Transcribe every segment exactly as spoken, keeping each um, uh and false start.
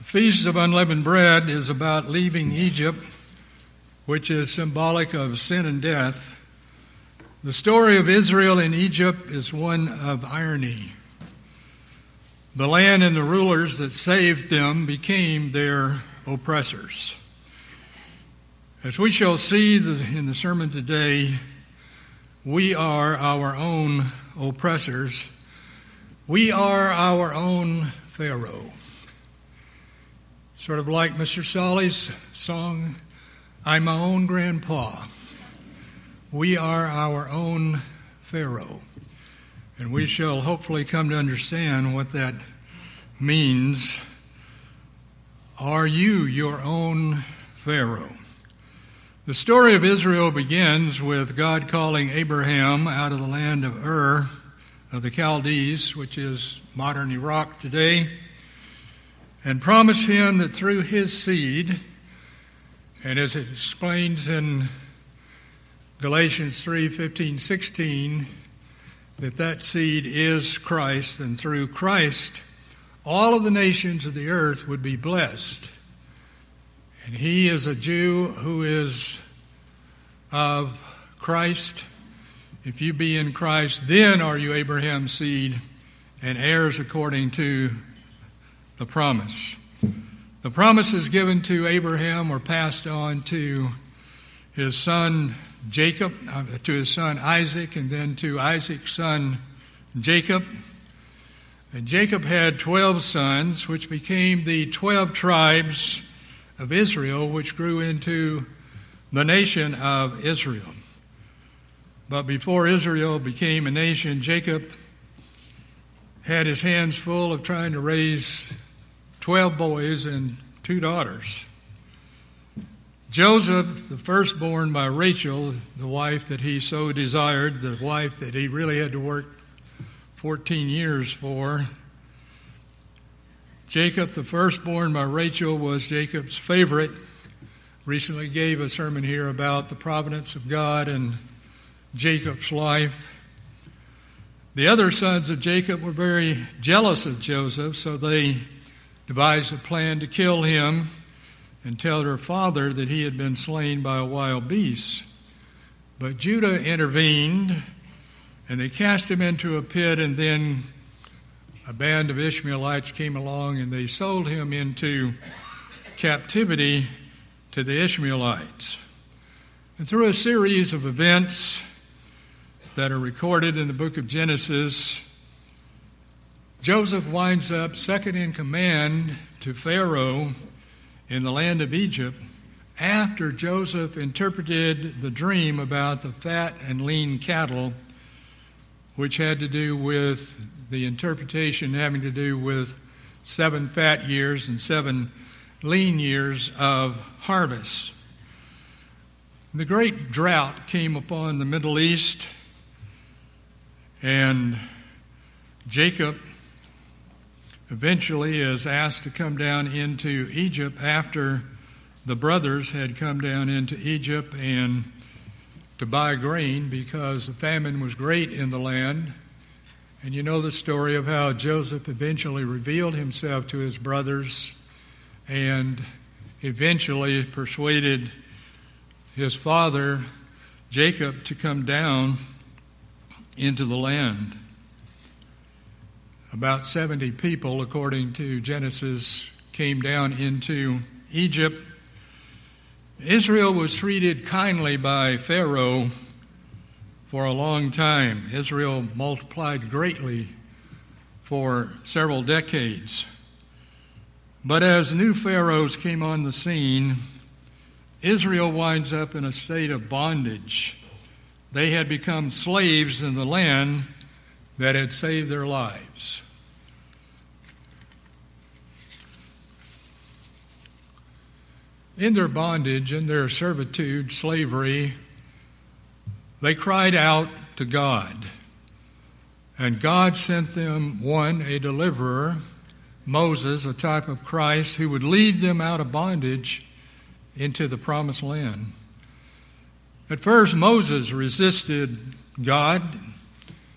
Feast of Unleavened Bread is about leaving Egypt, which is symbolic of sin and death. The story of Israel in Egypt is one of irony. The land and the rulers that saved them became their oppressors. As we shall see in the sermon today, we are our own oppressors. We are our own Pharaoh. Sort of like Mister Solly's song, I'm my own grandpa. We are our own Pharaoh. And we shall hopefully come to understand what that means. Are you your own Pharaoh? The story of Israel begins with God calling Abraham out of the land of Ur of the Chaldees, which is modern Iraq today, and promised him that through his seed, and as it explains in Galatians three, fifteen, sixteen, that that seed is Christ, and through Christ, all of the nations of the earth would be blessed. And he is a Jew who is of Christ. If you be in Christ, then are you Abraham's seed and heirs according to the promise. The promises given to Abraham were passed on to his son Jacob, uh, to his son Isaac, and then to Isaac's son Jacob. And Jacob had twelve sons, which became the twelve tribes of Israel, which grew into the nation of Israel. But before Israel became a nation, Jacob had his hands full of trying to raise twelve boys and two daughters. Joseph, the firstborn by Rachel, the wife that he so desired, the wife that he really had to work fourteen years for. Jacob, the firstborn by Rachel, was Jacob's favorite. Recently gave a sermon here about the providence of God and Jacob's life. The other sons of Jacob were very jealous of Joseph, so they devised a plan to kill him and tell their father that he had been slain by a wild beast. But Judah intervened, and they cast him into a pit, and then a band of Ishmaelites came along, and they sold him into captivity to the Ishmaelites. And through a series of events that are recorded in the book of Genesis, Joseph winds up second in command to Pharaoh in the land of Egypt after Joseph interpreted the dream about the fat and lean cattle, which had to do with the interpretation having to do with seven fat years and seven lean years of harvest. The great drought came upon the Middle East, and Jacob eventually is asked to come down into Egypt after the brothers had come down into Egypt and to buy grain because the famine was great in the land. And you know the story of how Joseph eventually revealed himself to his brothers and eventually persuaded his father, Jacob, to come down into the land. About seventy people, according to Genesis, came down into Egypt. Israel was treated kindly by Pharaoh for a long time. Israel multiplied greatly for several decades. But as new pharaohs came on the scene, Israel winds up in a state of bondage. They had become slaves in the land that had saved their lives. In their bondage, in their servitude, slavery, they cried out to God. And God sent them, one, a deliverer, Moses, a type of Christ, who would lead them out of bondage into the promised land. At first, Moses resisted God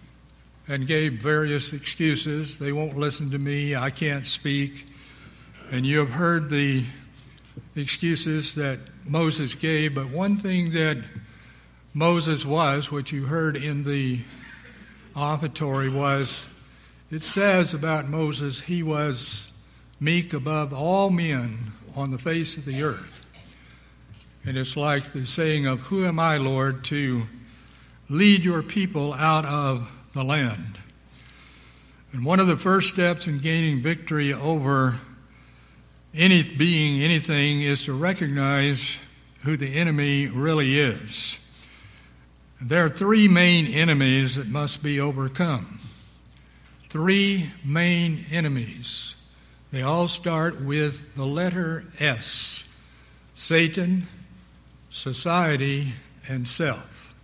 and gave various excuses. They won't listen to me. I can't speak. And you have heard the excuses that Moses gave, but one thing that Moses was, which you heard in the offertory, was, it says about Moses, he was meek above all men on the face of the earth. And it's like the saying of, who am I, Lord, to lead your people out of the land? And one of the first steps in gaining victory over any being, anything, is to recognize who the enemy really is. There are three main enemies that must be overcome. Three main enemies. They all start with the letter S: Satan, society, and self.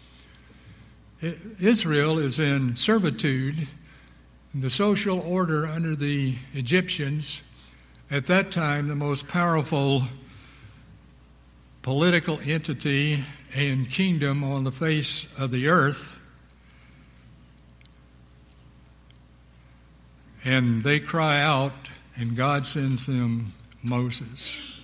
Israel is in servitude. The social order under the Egyptians, at that time the most powerful political entity and kingdom on the face of the earth, and they cry out, and God sends them Moses.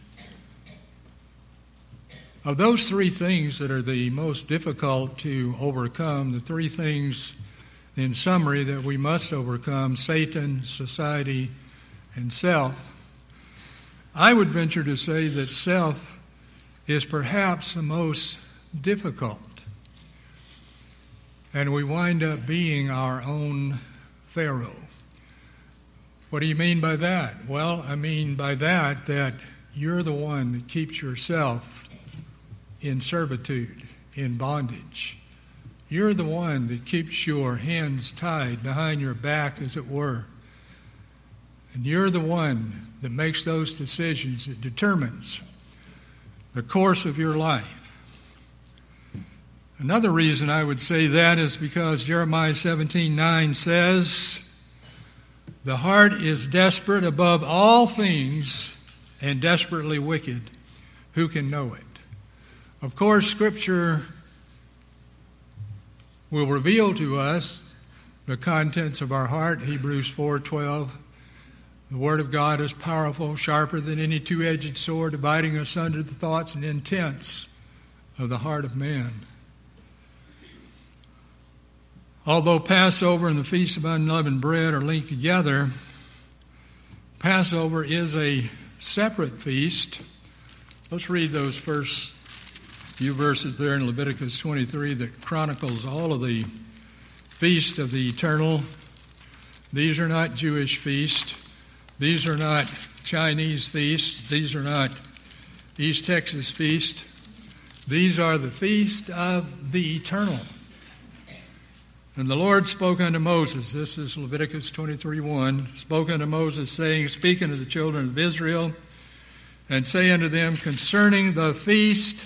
Of those three things that are the most difficult to overcome, the three things in summary that we must overcome: Satan, society, and self. I would venture to say that self is perhaps the most difficult. And we wind up being our own Pharaoh. What do you mean by that? Well, I mean by that that you're the one that keeps yourself in servitude, in bondage. You're the one that keeps your hands tied behind your back, as it were. And you're the one that makes those decisions that determines the course of your life. Another reason I would say that is because Jeremiah seventeen nine says, the heart is desperate above all things and desperately wicked. Who can know it? Of course, Scripture will reveal to us the contents of our heart. Hebrews four twelve. The Word of God is powerful, sharper than any two-edged sword, dividing asunder the thoughts and intents of the heart of man. Although Passover and the Feast of Unleavened Bread are linked together, Passover is a separate feast. Let's read those first few verses there in Leviticus twenty-three that chronicles all of the feast of the eternal. These are not Jewish feasts. These are not Chinese feasts. These are not East Texas feasts. These are the feast of the eternal. And the Lord spoke unto Moses, this is Leviticus twenty-three one, spoke unto Moses, saying, Speak unto the children of Israel, and say unto them concerning the feast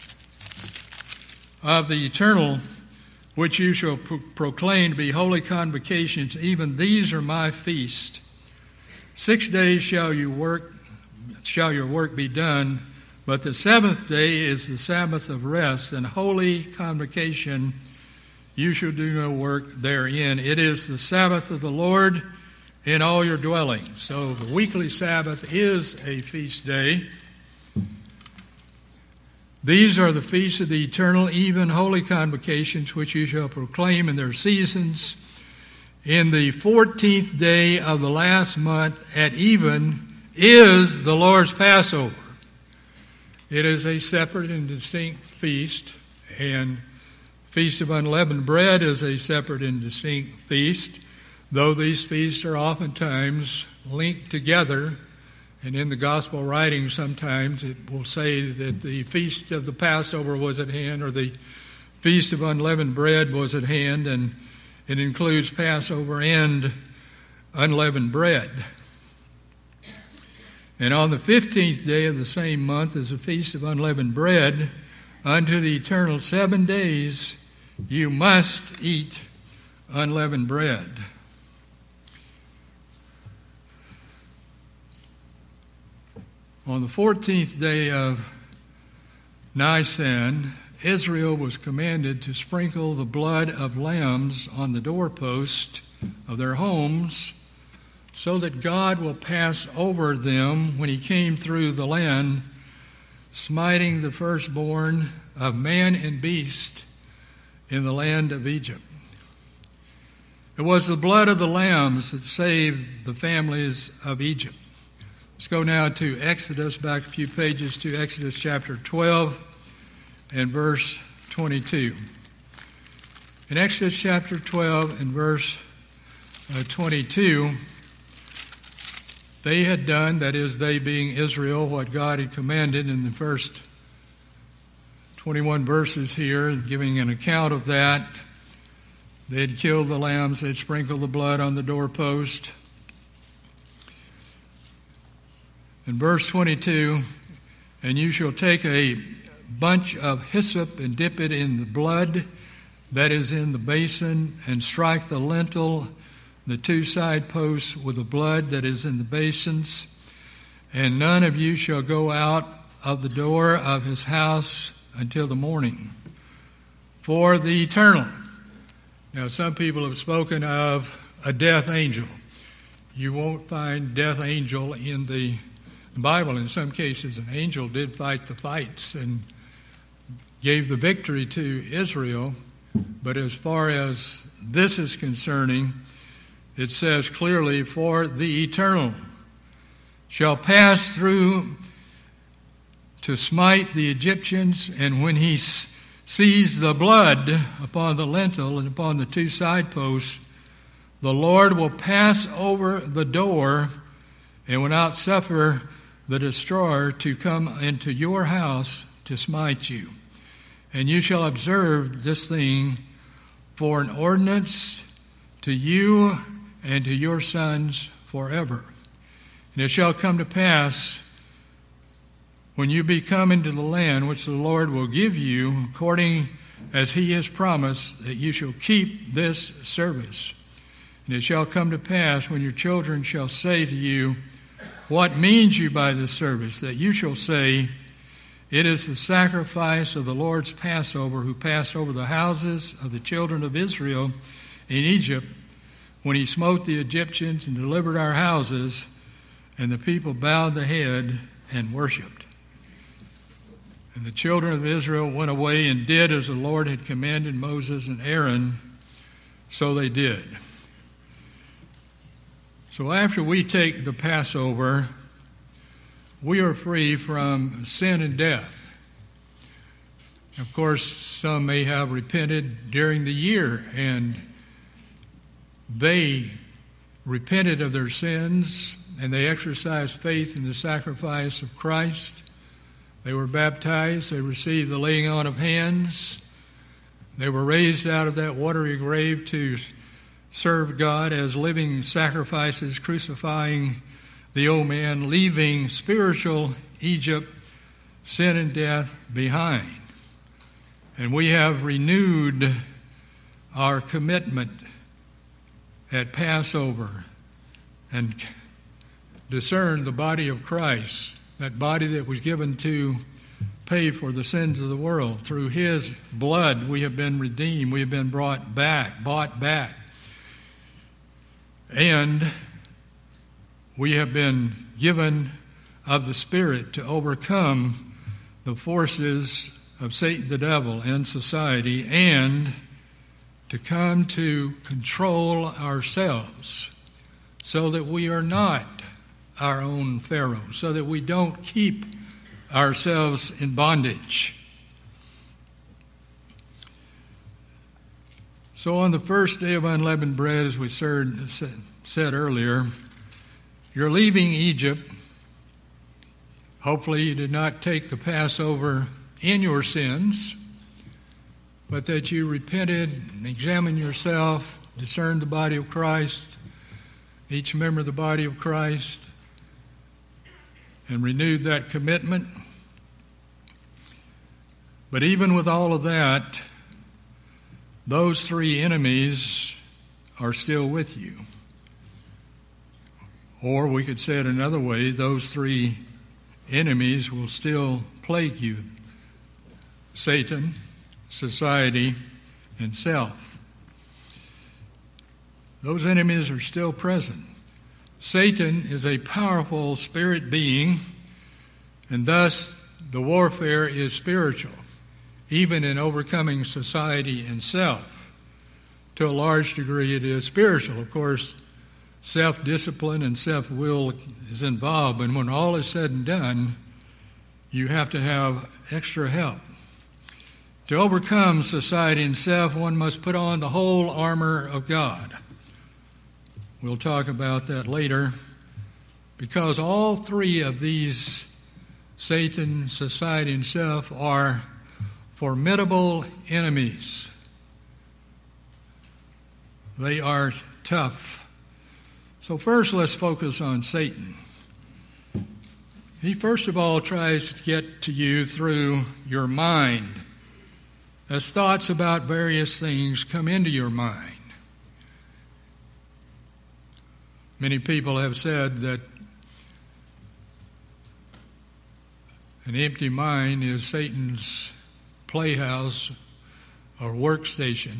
of the eternal, which you shall pro- proclaim to be holy convocations, even these are my feast. Six days shall you work, shall your work be done, but the seventh day is the Sabbath of rest, and holy convocation. You shall do no work therein. It is the Sabbath of the Lord in all your dwellings. So the weekly Sabbath is a feast day. These are the feasts of the eternal, even holy convocations, which you shall proclaim in their seasons. In the fourteenth day of the last month at even is the Lord's Passover. It is a separate and distinct feast, and Feast of Unleavened Bread is a separate and distinct feast, though these feasts are oftentimes linked together. And in the gospel writings, sometimes it will say that the feast of the Passover was at hand, or the Feast of Unleavened Bread was at hand, and it includes Passover and unleavened bread. And on the fifteenth day of the same month is the Feast of Unleavened Bread. Unto the eternal seven days you must eat unleavened bread. On the fourteenth day of Nisan, Israel was commanded to sprinkle the blood of lambs on the doorpost of their homes so that God will pass over them when he came through the land, smiting the firstborn of man and beast in the land of Egypt. It was the blood of the lambs that saved the families of Egypt. Let's go now to Exodus, back a few pages to Exodus chapter twelve and verse twenty-two. In Exodus chapter twelve and verse uh, twenty-two, they had done, that is, they being Israel, what God had commanded in the first twenty-one verses here, giving an account of that. They had killed the lambs, they had sprinkled the blood on the doorpost. In verse twenty-two, and you shall take a bunch of hyssop and dip it in the blood that is in the basin, and strike the lintel, the two side posts, with the blood that is in the basins. And none of you shall go out of the door of his house until the morning, for the eternal. Now, some people have spoken of a death angel. You won't find death angel in the Bible. In some cases, an angel did fight the fights and gave the victory to Israel. But as far as this is concerning, it says clearly, for the eternal shall pass through to smite the Egyptians, and when he sees the blood upon the lintel and upon the two side posts, the Lord will pass over the door and will not suffer the destroyer to come into your house to smite you. And you shall observe this thing for an ordinance to you and to your sons forever. And it shall come to pass, when you be come into the land which the Lord will give you, according as he has promised, that you shall keep this service. And it shall come to pass, when your children shall say to you, what means you by this service? That you shall say, it is the sacrifice of the Lord's Passover, who passed over the houses of the children of Israel in Egypt, when he smote the Egyptians and delivered our houses, and the people bowed the head and worshipped. And the children of Israel went away and did as the Lord had commanded Moses and Aaron, so they did. So after we take the Passover, we are free from sin and death. Of course, some may have repented during the year, and they repented of their sins, and they exercised faith in the sacrifice of Christ. They were baptized, they received the laying on of hands. They were raised out of that watery grave to serve God as living sacrifices, crucifying the old man, leaving spiritual Egypt, sin and death behind. And we have renewed our commitment at Passover and discerned the body of Christ, that body that was given to pay for the sins of the world. Through his blood we have been redeemed, we have been brought back, bought back. And we have been given of the Spirit to overcome the forces of Satan the devil and society, and to come to control ourselves so that we are not our own Pharaoh, so that we don't keep ourselves in bondage. So on the first day of unleavened bread, as we said earlier, you're leaving Egypt. Hopefully you did not take the Passover in your sins, but that you repented and examined yourself, discerned the body of Christ, each member of the body of Christ, and renewed that commitment. But even with all of that, those three enemies are still with you. Or we could say it another way, those three enemies will still plague you: Satan, society, and self. Those enemies are still present. Satan is a powerful spirit being, and thus the warfare is spiritual, even in overcoming society and self. To a large degree, it is spiritual. Of course, self-discipline and self-will is involved, and when all is said and done, you have to have extra help. To overcome society and self, one must put on the whole armor of God. We'll talk about that later, because all three of these, Satan, society, and self, are formidable enemies. They are tough. So first, let's focus on Satan. He first of all tries to get to you through your mind, as thoughts about various things come into your mind. Many people have said that an empty mind is Satan's playhouse or workstation.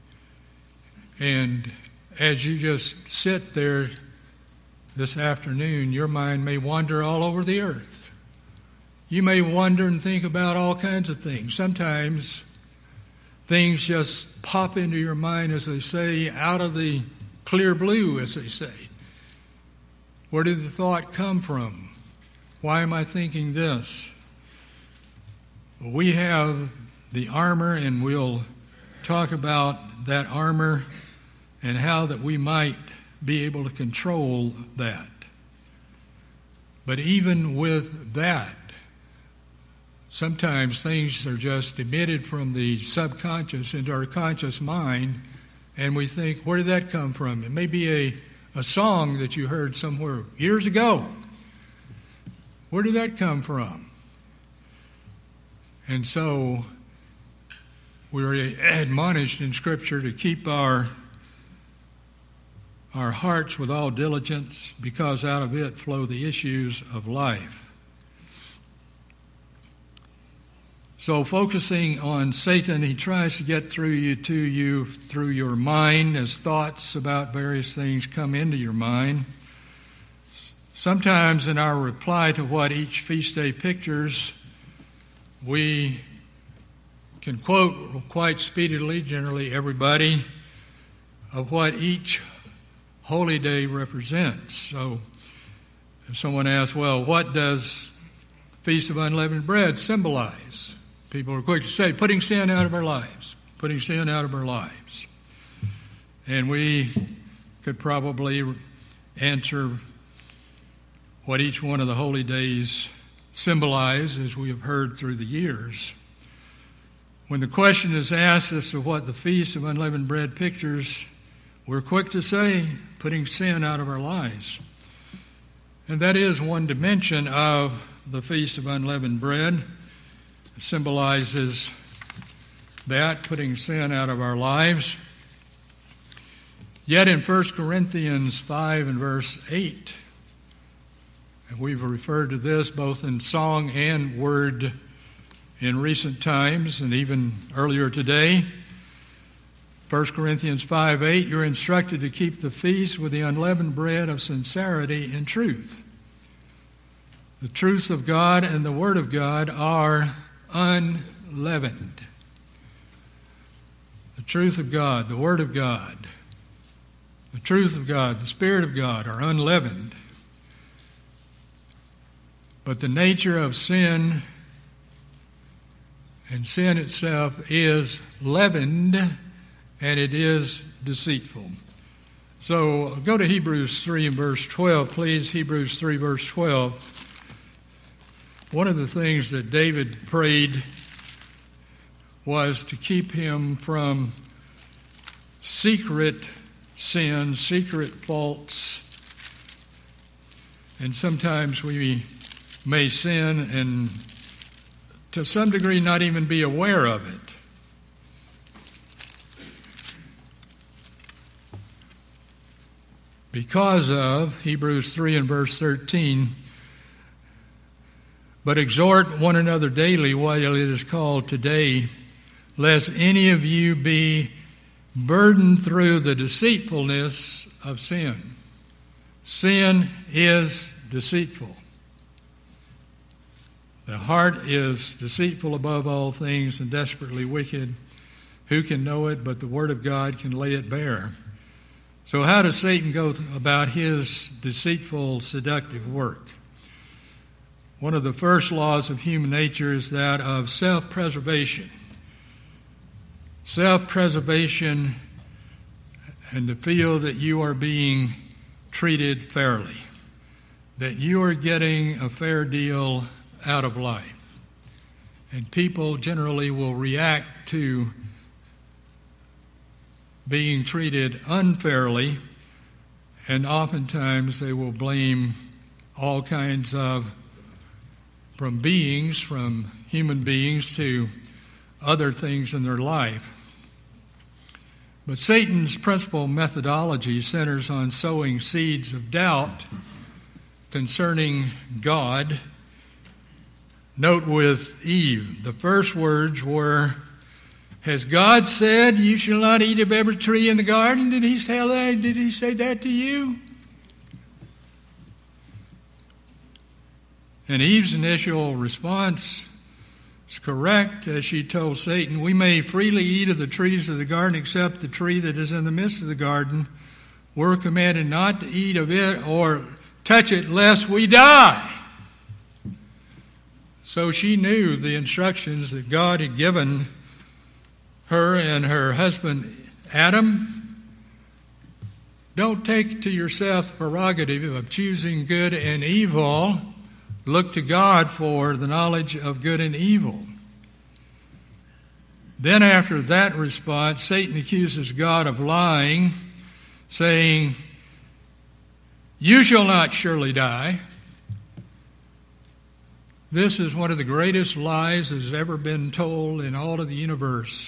And as you just sit there this afternoon, your mind may wander all over the earth. You may wonder and think about all kinds of things. Sometimes things just pop into your mind, as they say, out of the clear blue, as they say. Where did the thought come from? Why am I thinking this? Well, we have the armor, and we'll talk about that armor and how that we might be able to control that. But even with that, sometimes things are just emitted from the subconscious into our conscious mind, and we think, where did that come from? It may be a, a song that you heard somewhere years ago. Where did that come from? And so we're admonished in Scripture to keep our our hearts with all diligence, because out of it flow the issues of life. So focusing on Satan, he tries to get through you to you through your mind as thoughts about various things come into your mind. Sometimes in our reply to what each feast day pictures, we can quote quite speedily, generally everybody, of what each holy day represents. So if someone asks, well, what does Feast of Unleavened Bread symbolize? People are quick to say, putting sin out of our lives, putting sin out of our lives. And we could probably answer what each one of the holy days symbolize, as we have heard through the years. When the question is asked as to what the Feast of Unleavened Bread pictures, we're quick to say, putting sin out of our lives. And that is one dimension of the Feast of Unleavened Bread. It symbolizes that, putting sin out of our lives. Yet in First Corinthians five and verse eight, and we've referred to this both in song and word in recent times and even earlier today. First Corinthians five eight, you're instructed to keep the feast with the unleavened bread of sincerity and truth. The truth of God and the Word of God are unleavened. The truth of God, the Word of God, the truth of God, the Spirit of God are unleavened. But the nature of sin and sin itself is leavened, and it is deceitful. So go to Hebrews three and verse twelve, please. Hebrews three, verse twelve. One of the things that David prayed was to keep him from secret sin, secret faults. And sometimes we may sin and to some degree not even be aware of it. Because of, Hebrews three and verse thirteen, but exhort one another daily while it is called today, lest any of you be burdened through the deceitfulness of sin. Sin is deceitful. The heart is deceitful above all things and desperately wicked. Who can know it? But the Word of God can lay it bare. So how does Satan go about his deceitful, seductive work? One of the first laws of human nature is that of self-preservation. Self-preservation and to feel that you are being treated fairly, that you are getting a fair deal out of life. And people generally will react to being treated unfairly, and oftentimes they will blame all kinds of, from beings, from human beings to other things in their life. But Satan's principal methodology centers on sowing seeds of doubt concerning God. Note with Eve, the first words were, "Has God said you shall not eat of every tree in the garden?" Did he tell that? Did he say that to you? And Eve's initial response is correct as she told Satan, "We may freely eat of the trees of the garden except the tree that is in the midst of the garden. We're commanded not to eat of it or touch it lest we die." So she knew the instructions that God had given her and her husband Adam. Don't take to yourself the prerogative of choosing good and evil. Look to God for the knowledge of good and evil. Then after that response, Satan accuses God of lying, saying, "You shall not surely die." This is one of the greatest lies that has ever been told in all of the universe.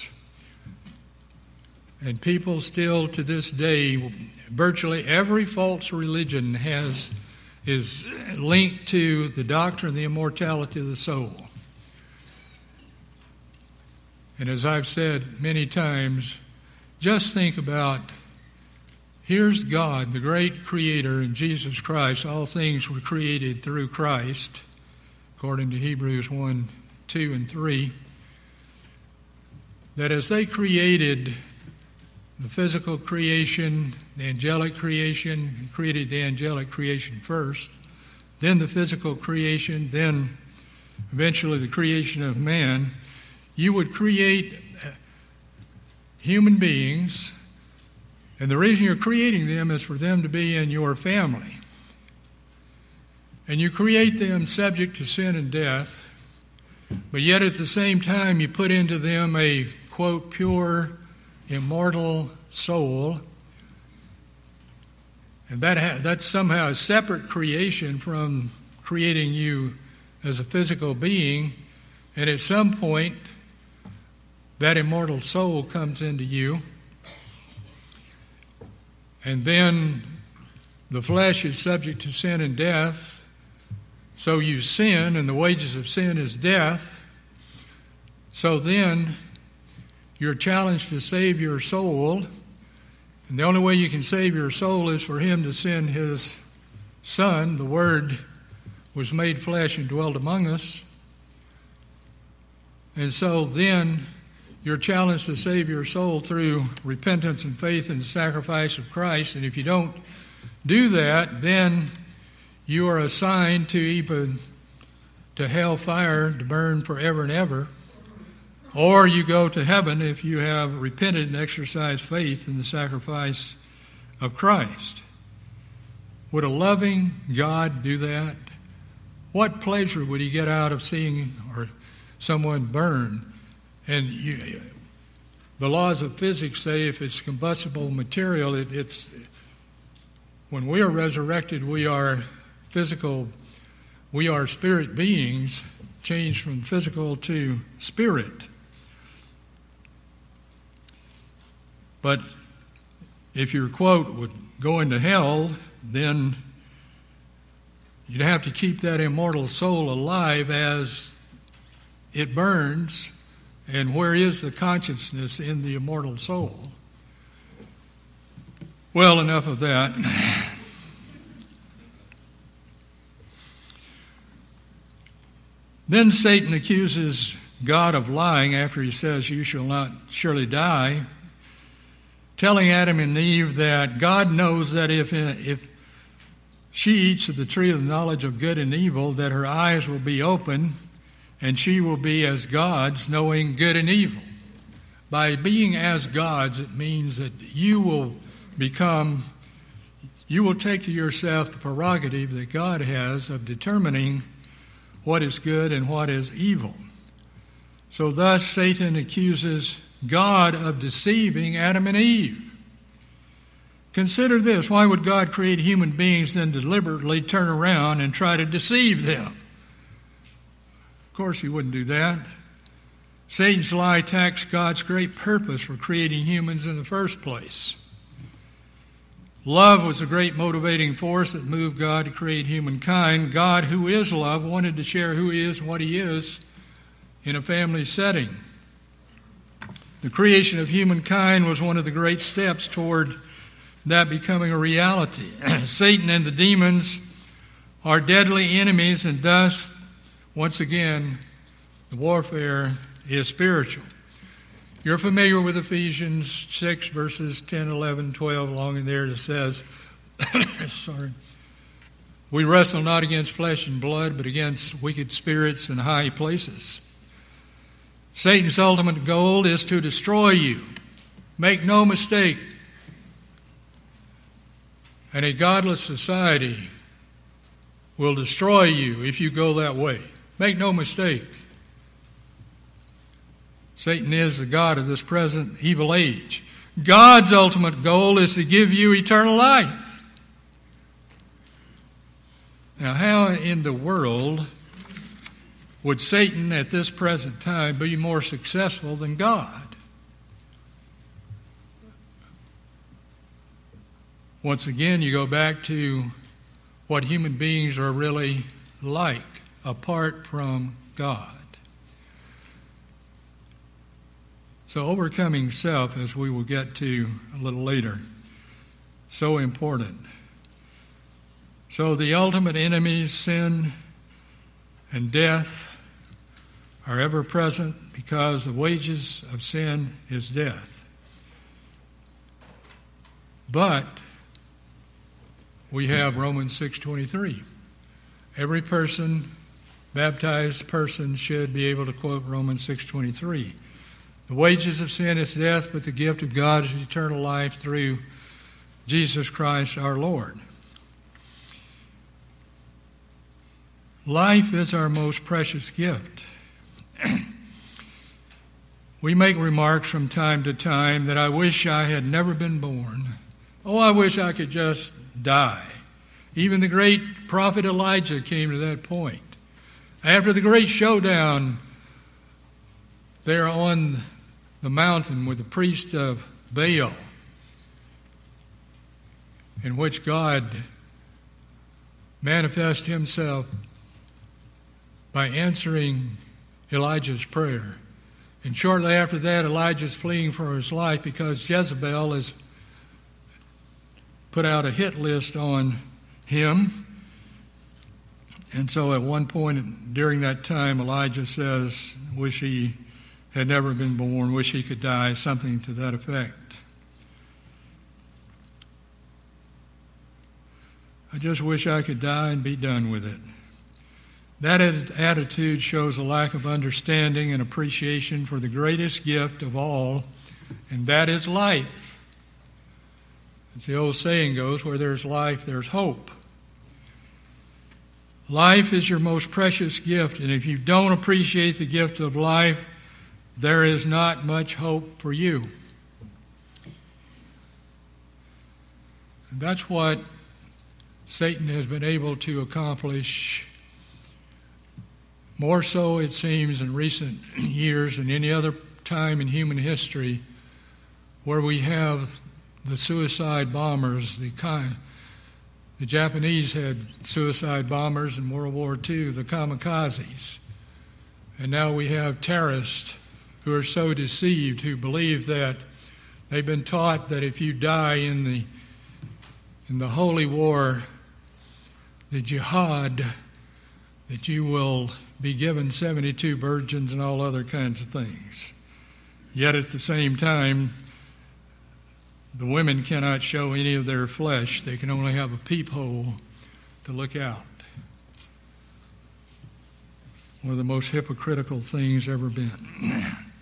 And people still to this day, virtually every false religion has is linked to the doctrine of the immortality of the soul. And as I've said many times, just think about, here's God, the great creator, in Jesus Christ. All things were created through Christ, according to Hebrews one, two, and three. That as they created the physical creation, the angelic creation, created the angelic creation first, then the physical creation, then eventually the creation of man, you would create human beings, and the reason you're creating them is for them to be in your family. And you create them subject to sin and death, but yet at the same time you put into them a, quote, pure, immortal soul. And that ha- that's somehow a separate creation from creating you as a physical being. And at some point, that immortal soul comes into you. And then the flesh is subject to sin and death. So you sin, and the wages of sin is death. So then you're challenged to save your soul. And the only way you can save your soul is for him to send his Son. The Word was made flesh and dwelt among us. And so then you're challenged to save your soul through repentance and faith in the sacrifice of Christ. And if you don't do that, then you are assigned to even to hellfire to burn forever and ever. Or you go to heaven if you have repented and exercised faith in the sacrifice of Christ. Would a loving God do that? What pleasure would he get out of seeing or someone burn? And you, the laws of physics say if it's combustible material, it, it's when we are resurrected, we are physical, we are spirit beings, changed from physical to spirit. But if your quote would go into hell, then you'd have to keep that immortal soul alive as it burns. And where is the consciousness in the immortal soul? Well, enough of that. Then Satan accuses God of lying after he says, "You shall not surely die," telling Adam and Eve that God knows that if, if she eats of the tree of the knowledge of good and evil, that her eyes will be open and she will be as gods, knowing good and evil. By being as gods, it means that you will become, you will take to yourself the prerogative that God has of determining what is good and what is evil. So thus Satan accuses God of deceiving Adam and Eve. Consider this. Why would God create human beings then deliberately turn around and try to deceive them? Of course he wouldn't do that. Satan's lie attacks God's great purpose for creating humans in the first place. Love was a great motivating force that moved God to create humankind. God, who is love, wanted to share who he is and what he is in a family setting. The creation of humankind was one of the great steps toward that becoming a reality. Satan and the demons are deadly enemies, and thus, once again, the warfare is spiritual. You're familiar with Ephesians six, verses ten, eleven, twelve, along in there. It says, sorry, we wrestle not against flesh and blood, but against wicked spirits in high places. Satan's ultimate goal is to destroy you. Make no mistake. And a godless society will destroy you if you go that way. Make no mistake. Satan is the god of this present evil age. God's ultimate goal is to give you eternal life. Now, how in the world would Satan at this present time be more successful than God? Once again, you go back to what human beings are really like apart from God. So overcoming self, as we will get to a little later, so important. So the ultimate enemies, sin and death, are ever present because the wages of sin is death. But we have Romans six twenty-three. Every person, baptized person, should be able to quote Romans six twenty-three. The wages of sin is death, but the gift of God is eternal life through Jesus Christ our Lord. Life is our most precious gift. We make remarks from time to time that I wish I had never been born. Oh, I wish I could just die. Even the great prophet Elijah came to that point. After the great showdown there on the mountain with the priest of Baal, in which God manifested himself by answering Elijah's prayer. And shortly after that, Elijah's fleeing for his life because Jezebel has put out a hit list on him. And so at one point during that time, Elijah says, wish he had never been born, wish he could die, something to that effect. I just wish I could die and be done with it. That attitude shows a lack of understanding and appreciation for the greatest gift of all, and that is life. As the old saying goes, where there's life, there's hope. Life is your most precious gift, and if you don't appreciate the gift of life, there is not much hope for you. And that's what Satan has been able to accomplish, more so, it seems, in recent years than any other time in human history, where we have the suicide bombers. The, the Japanese had suicide bombers in World War Two, the kamikazes. And now we have terrorists who are so deceived, who believe that they've been taught that if you die in the in the holy war, the jihad, that you will be given seventy-two virgins and all other kinds of things. Yet at the same time, the women cannot show any of their flesh. They can only have a peephole to look out. One of the most hypocritical things ever been.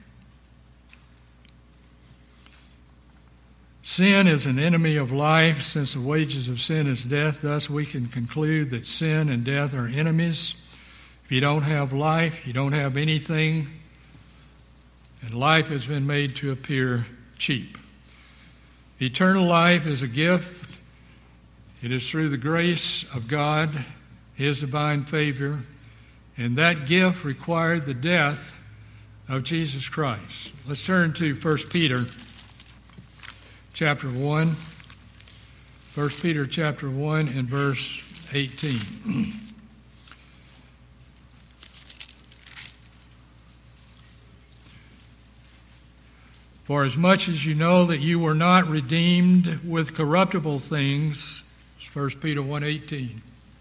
Sin is an enemy of life, since the wages of sin is death. Thus we can conclude that sin and death are enemies. If you don't have life, you don't have anything, and life has been made to appear cheap. Eternal life is a gift. It is through the grace of God, His divine favor, and that gift required the death of Jesus Christ. Let's turn to First Peter chapter one. First Peter chapter one and verse eighteen. For as much as you know that you were not redeemed with corruptible things, First Peter one eighteen,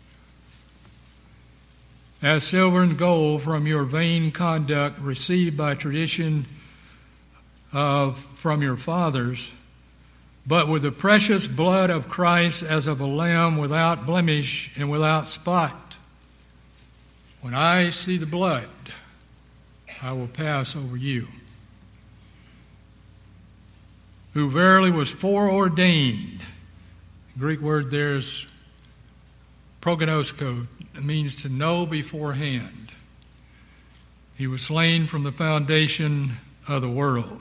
as silver and gold from your vain conduct received by tradition of from your fathers, but with the precious blood of Christ as of a lamb without blemish and without spot. When I see the blood, I will pass over you. Who verily was foreordained. The Greek word there is prognosko. It means to know beforehand. He was slain from the foundation of the world.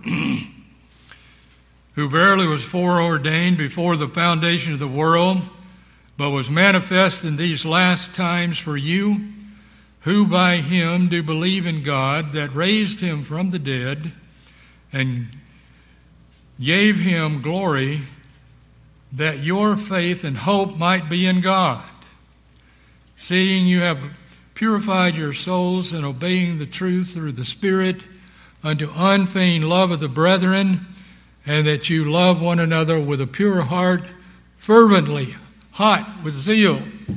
Who verily was foreordained before the foundation of the world, but was manifest in these last times for you, who by him do believe in God, that raised him from the dead, and gave him glory, that your faith and hope might be in God, seeing you have purified your souls in obeying the truth through the Spirit unto unfeigned love of the brethren, and that you love one another with a pure heart, fervently, hot with zeal,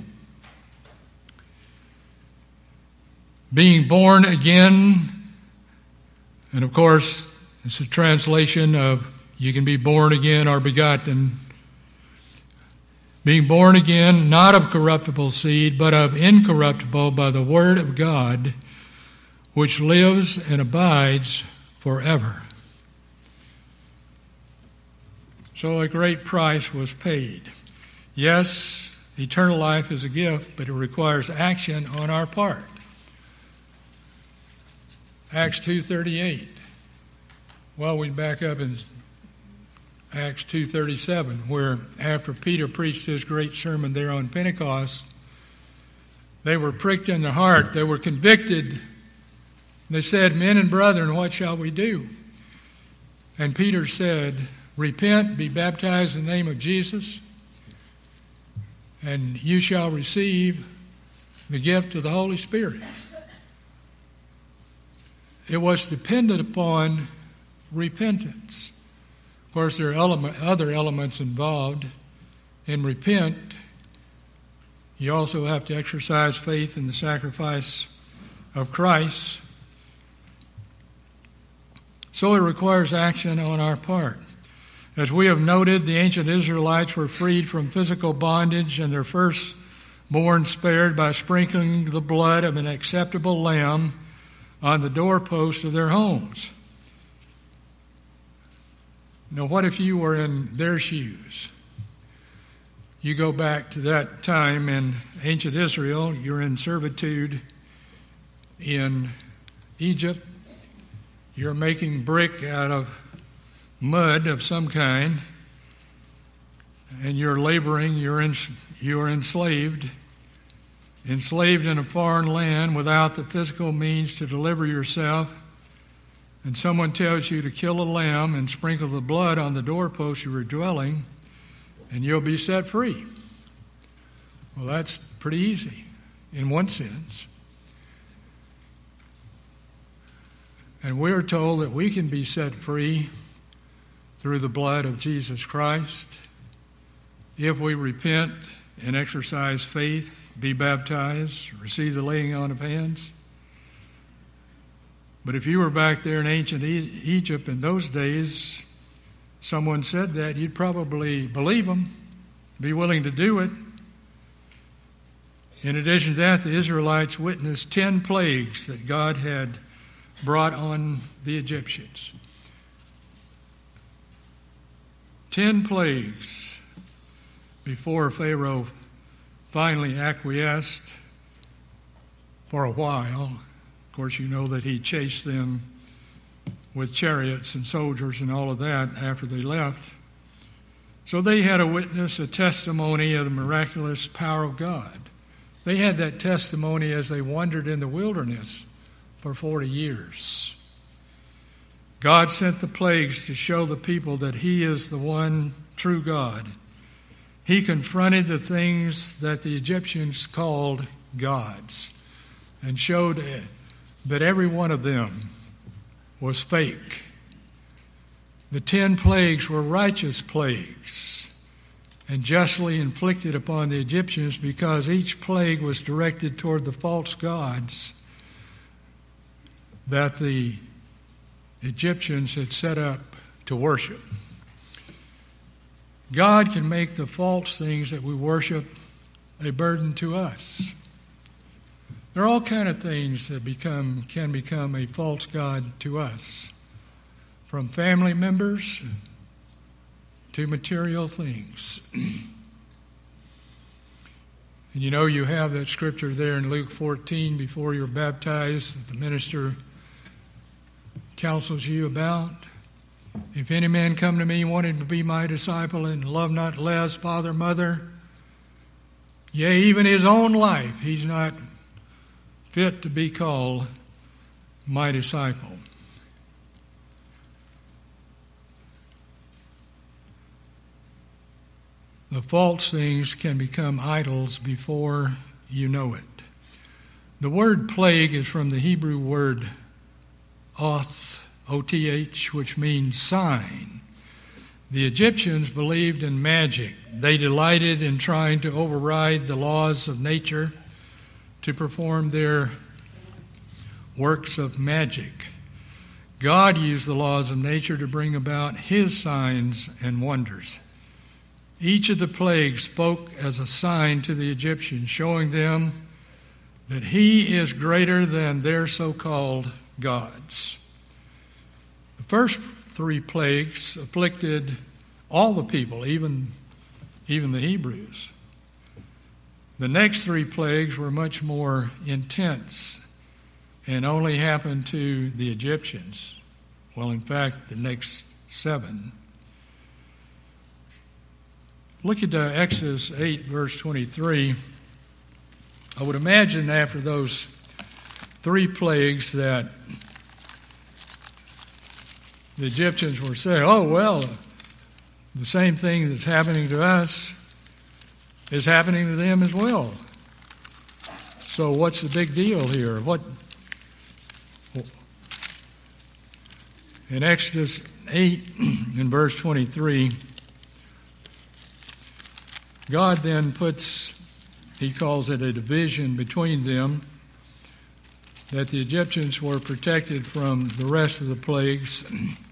being born again. And of course, it's a translation of you can be born again or begotten. Being born again, not of corruptible seed, but of incorruptible, by the word of God, which lives and abides forever. So a great price was paid. Yes, eternal life is a gift, but it requires action on our part. Acts two thirty-eight. Well, we back up in Acts two thirty-seven, where after Peter preached his great sermon there on Pentecost, they were pricked in the heart. They were convicted. They said, "Men and brethren, what shall we do?" And Peter said, "Repent, be baptized in the name of Jesus, and you shall receive the gift of the Holy Spirit." It was dependent upon repentance. Of course, there are element, other elements involved. In repent, you also have to exercise faith in the sacrifice of Christ. So it requires action on our part. As we have noted, the ancient Israelites were freed from physical bondage and their firstborn spared by sprinkling the blood of an acceptable lamb on the doorpost of their homes. Now, what if you were in their shoes? You go back to that time in ancient Israel, you're in servitude in Egypt. You're making brick out of mud of some kind, and you're laboring, you're, in, you're enslaved, enslaved in a foreign land without the physical means to deliver yourself, and someone tells you to kill a lamb and sprinkle the blood on the doorpost of your dwelling, and you'll be set free. Well, that's pretty easy in one sense. And we're told that we can be set free through the blood of Jesus Christ if we repent and exercise faith be baptized, receive the laying on of hands. But if you were back there in ancient e- Egypt in those days, someone said that, you'd probably believe them, be willing to do it. In addition to that, the Israelites witnessed ten plagues that God had brought on the Egyptians. Ten plagues before Pharaoh finally acquiesced for a while. Of course, you know that he chased them with chariots and soldiers and all of that after they left. So they had a witness, a testimony of the miraculous power of God. They had that testimony as they wandered in the wilderness for forty years. God sent the plagues to show the people that He is the one true God. He confronted the things that the Egyptians called gods and showed that every one of them was fake. The ten plagues were righteous plagues and justly inflicted upon the Egyptians because each plague was directed toward the false gods that the Egyptians had set up to worship. God can make the false things that we worship a burden to us. There are all kinds of things that become can become a false god to us, from family members to material things. And you know, you have that scripture there in Luke fourteen before you're baptized that the minister counsels you about. If any man come to me wanting to be my disciple and love not less father, mother, yea, even his own life, he's not fit to be called my disciple. The false things can become idols before you know it. The word plague is from the Hebrew word oth, O T H, which means sign. The Egyptians believed in magic. They delighted in trying to override the laws of nature to perform their works of magic. God used the laws of nature to bring about His signs and wonders. Each of the plagues spoke as a sign to the Egyptians, showing them that He is greater than their so-called gods. The first three plagues afflicted all the people, even, even the Hebrews. The next three plagues were much more intense and only happened to the Egyptians. Well, in fact, the next seven. Look at uh, Exodus eight, verse twenty-three. I would imagine after those three plagues that the Egyptians were saying, oh, well, the same thing that's happening to us is happening to them as well. So what's the big deal here? What in Exodus eight, in verse twenty-three, God then puts, He calls it a division between them, that the Egyptians were protected from the rest of the plagues.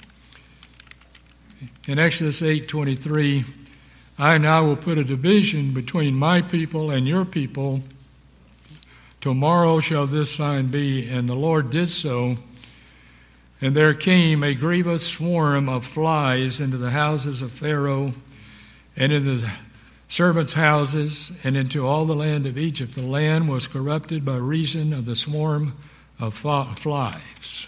In Exodus eight twenty-three, I now will put a division between my people and your people. Tomorrow shall this sign be, and the Lord did so. And there came a grievous swarm of flies into the houses of Pharaoh and into the servants' houses and into all the land of Egypt. The land was corrupted by reason of the swarm of flies.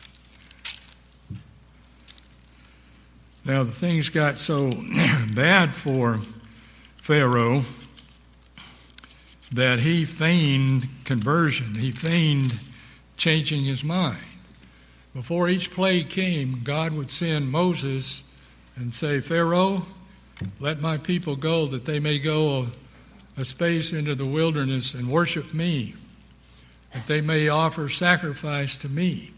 Now, the things got so bad for Pharaoh that he feigned conversion. He feigned changing his mind. Before each plague came, God would send Moses and say, Pharaoh, let my people go that they may go a, a space into the wilderness and worship me, that they may offer sacrifice to me.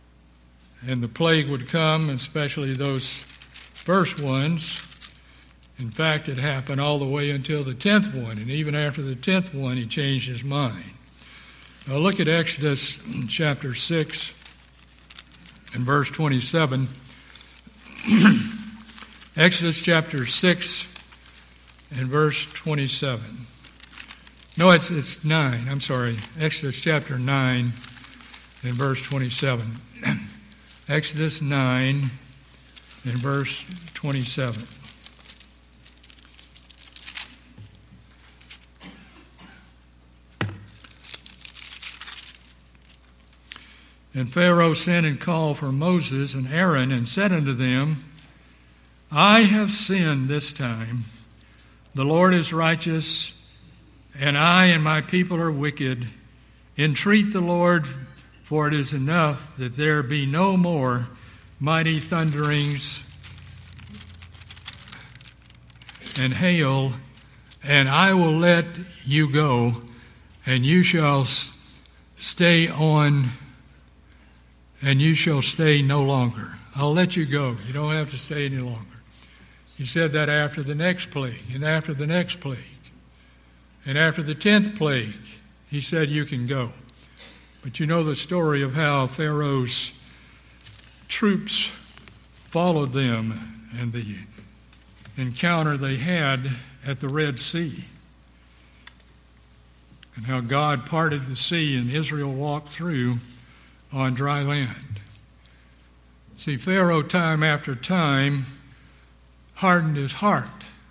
And the plague would come, especially those first ones, In fact, it happened all the way until the tenth one, and even after the tenth one, he changed his mind. Now look at Exodus chapter six and verse twenty-seven. Exodus chapter six and verse twenty-seven. No, it's it's nine. I'm sorry. Exodus chapter nine and verse twenty-seven. Exodus nine and verse twenty-seven. And Pharaoh sent and called for Moses and Aaron and said unto them, I have sinned this time. The Lord is righteous, and I and my people are wicked. Entreat the Lord, for it is enough that there be no more mighty thunderings and hail, and I will let you go, and you shall stay on, and you shall stay no longer. I'll let you go. You don't have to stay any longer. He said that after the next plague, and after the next plague, and after the tenth plague, he said you can go. But you know the story of how Pharaoh's troops followed them and the encounter they had at the Red Sea, and how God parted the sea and Israel walked through on dry land. See, Pharaoh time after time hardened his heart,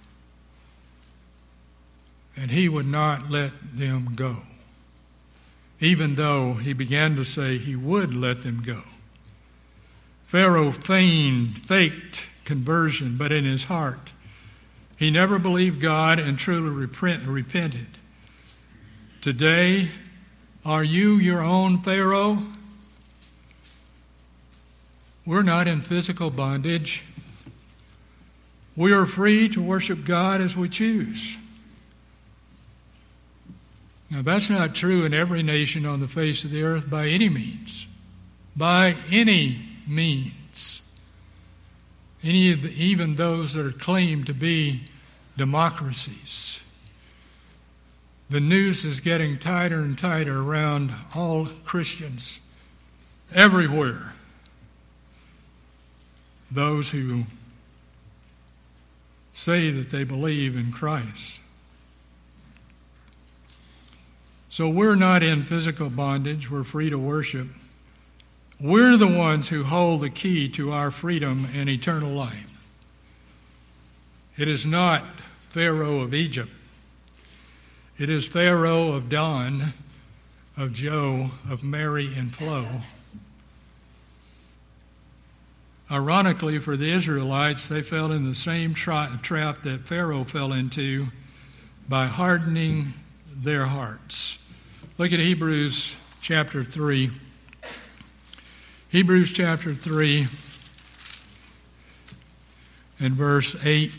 and he would not let them go, even though he began to say he would let them go. Pharaoh feigned, faked conversion, but in his heart, he never believed God and truly repent, repented. Today, are you your own Pharaoh? We're not in physical bondage. We are free to worship God as we choose. Now, that's not true in every nation on the face of the earth by any means. By any means. Any of the, even those that are claimed to be democracies. The noose is getting tighter and tighter around all Christians everywhere. Those who say that they believe in Christ. So we're not in physical bondage. We're free to worship. We're the ones who hold the key to our freedom and eternal life. It is not Pharaoh of Egypt. It is Pharaoh of Don, of Joe, of Mary, and Flo. Ironically, for the Israelites, they fell in the same tra- trap that Pharaoh fell into by hardening their hearts. Look at Hebrews chapter three. Hebrews chapter three and verse eight.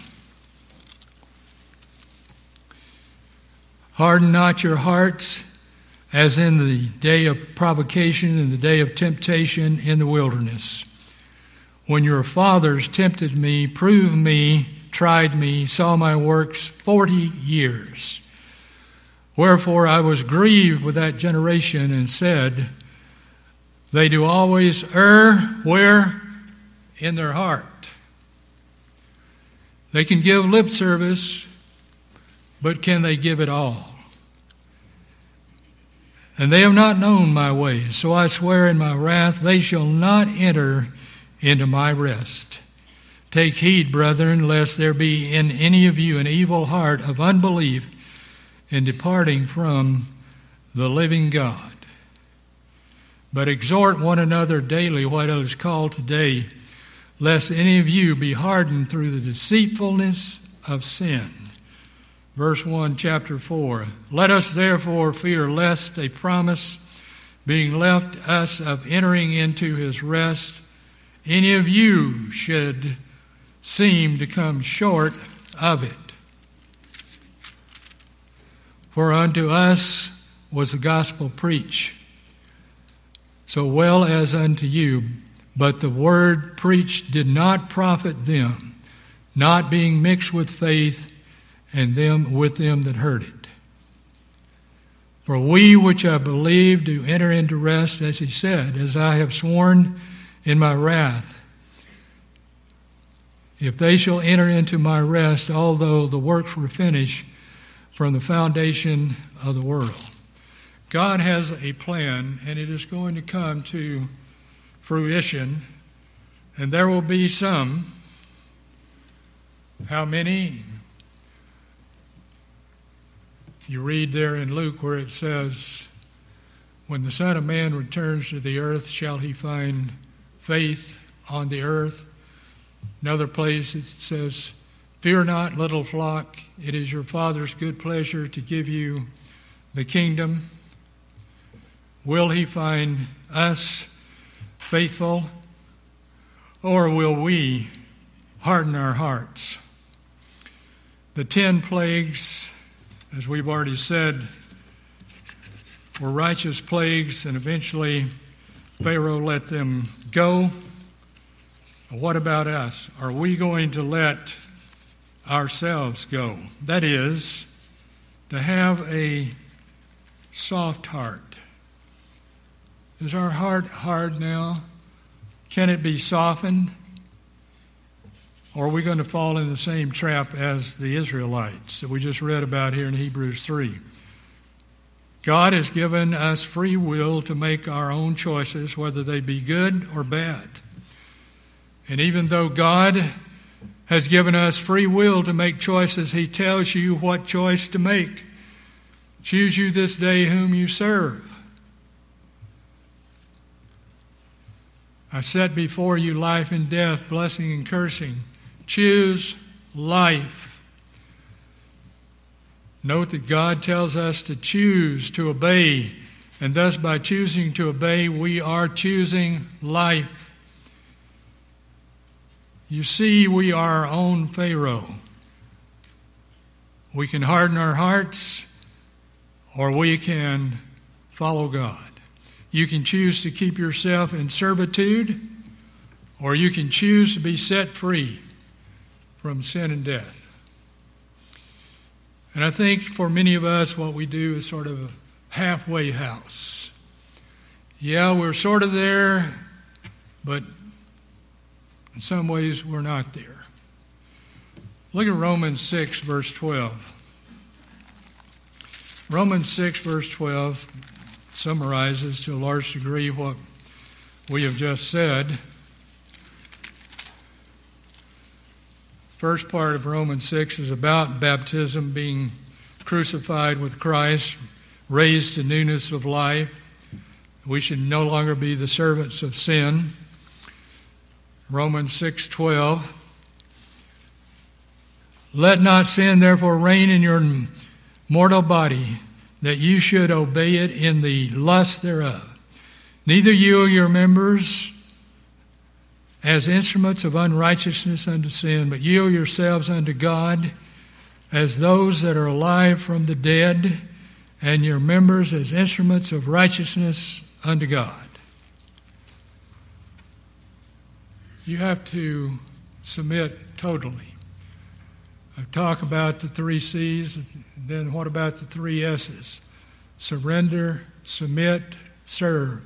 Harden not your hearts as in the day of provocation and the day of temptation in the wilderness, when your fathers tempted me, proved me, tried me, saw my works forty years. Wherefore I was grieved with that generation and said, they do always err, where? In their heart. They can give lip service, but can they give it all? And they have not known my ways, so I swear in my wrath, they shall not enter into my rest. Take heed, brethren, lest there be in any of you an evil heart of unbelief in departing from the living God. But exhort one another daily, what is called today, lest any of you be hardened through the deceitfulness of sin. Verse one, chapter four. Let us therefore fear lest a promise being left us of entering into his rest, any of you should seem to come short of it. For unto us was the gospel preached, so well as unto you, but the word preached did not profit them, not being mixed with faith and them with them that heard it. For we which have believed do enter into rest, as he said, as I have sworn in my wrath, if they shall enter into my rest, although the works were finished from the foundation of the world. God has a plan, and it is going to come to fruition, and there will be some. How many? You read there in Luke where it says, when the Son of Man returns to the earth, shall he find faith on the earth? Another place it says, fear not, little flock, it is your Father's good pleasure to give you the kingdom. Will he find us faithful, or will we harden our hearts? The ten plagues, as we've already said, were righteous plagues, and eventually Pharaoh let them go. What about us? Are we going to let ourselves go? That is, to have a soft heart. Is our heart hard now? Can it be softened? Or are we going to fall in the same trap as the Israelites that we just read about here in Hebrews three? God has given us free will to make our own choices, whether they be good or bad. And even though God has given us free will to make choices, he tells you what choice to make. Choose you this day whom you serve. I set before you life and death, blessing and cursing. Choose life. Note that God tells us to choose to obey, and thus by choosing to obey, we are choosing life. You see, we are our own Pharaoh. We can harden our hearts, or we can follow God. You can choose to keep yourself in servitude, or you can choose to be set free from sin and death. And I think for many of us, what we do is sort of a halfway house. Yeah, we're sort of there, but in some ways we're not there. Look at Romans six, verse twelve. Romans six, verse twelve summarizes to a large degree what we have just said. First part of Romans six is about baptism, being crucified with Christ, raised to newness of life. We should no longer be the servants of sin. Romans six twelve. Let not sin therefore reign in your mortal body, that you should obey it in the lust thereof. Neither you or your members as instruments of unrighteousness unto sin, but yield yourselves unto God as those that are alive from the dead, and your members as instruments of righteousness unto God. You have to submit totally. I talk about the three C's, then what about the three S's? Surrender, submit, serve.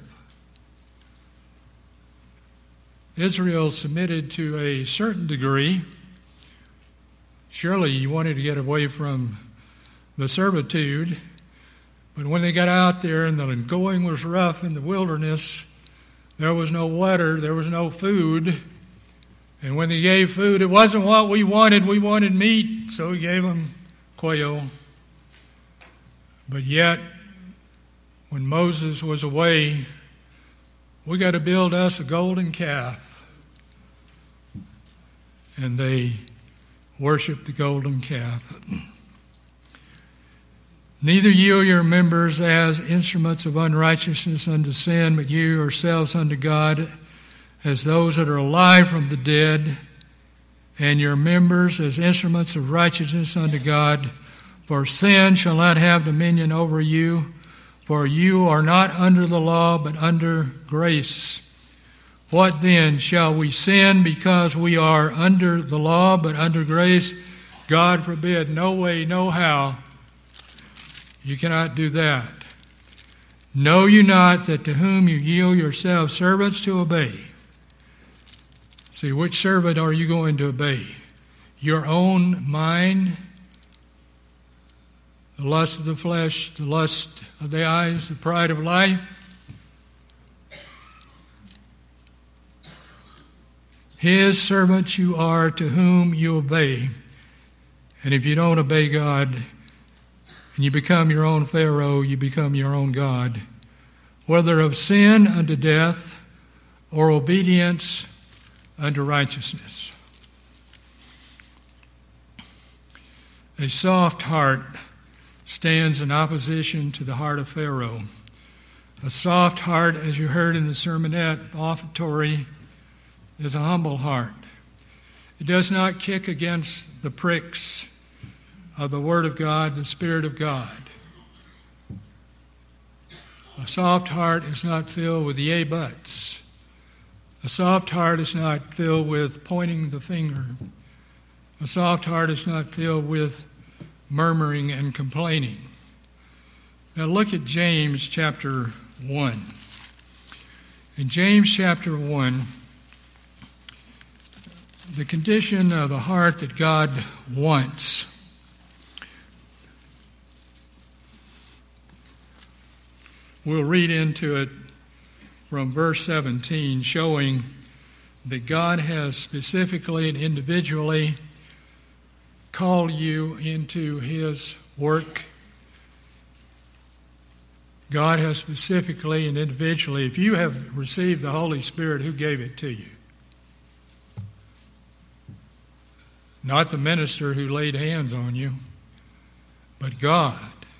Israel submitted to a certain degree. Surely you wanted to get away from the servitude, but when they got out there and the going was rough in the wilderness, there was no water, there was no food. And when they gave food, it wasn't what we wanted. We wanted meat, so we gave them quail. But yet, when Moses was away, we got to build us a golden calf. And they worshiped the golden calf. Neither you or your members as instruments of unrighteousness unto sin, but you yourselves unto God as those that are alive from the dead, and your members as instruments of righteousness unto God. For sin shall not have dominion over you, for you are not under the law, but under grace. What then? Shall we sin because we are under the law but under grace? God forbid. No way, no how. You cannot do that. Know you not that to whom you yield yourselves servants to obey? See, which servant are you going to obey? Your own mind, the lust of the flesh, the lust of the eyes, the pride of life? His servants you are to whom you obey. And if you don't obey God and you become your own Pharaoh, you become your own God. Whether of sin unto death or obedience unto righteousness. A soft heart stands in opposition to the heart of Pharaoh. A soft heart, as you heard in the sermonette offertory, is a humble heart. It does not kick against the pricks of the Word of God, the Spirit of God. A soft heart is not filled with yea buts. A soft heart is not filled with pointing the finger. A soft heart is not filled with murmuring and complaining. Now look at James chapter one. In James chapter one, the condition of the heart that God wants. We'll read into it from verse seventeen, showing that God has specifically and individually called you into His work. God has specifically and individually, if you have received the Holy Spirit, who gave it to you? Not the minister who laid hands on you, but God.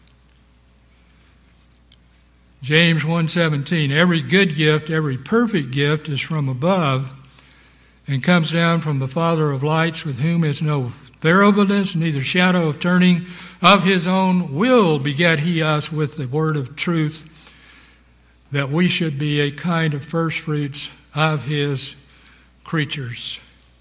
James one seventeen, every good gift, every perfect gift is from above and comes down from the Father of lights, with whom is no variableness, neither shadow of turning. Of His own will begat He us with the word of truth, that we should be a kind of firstfruits of His creatures.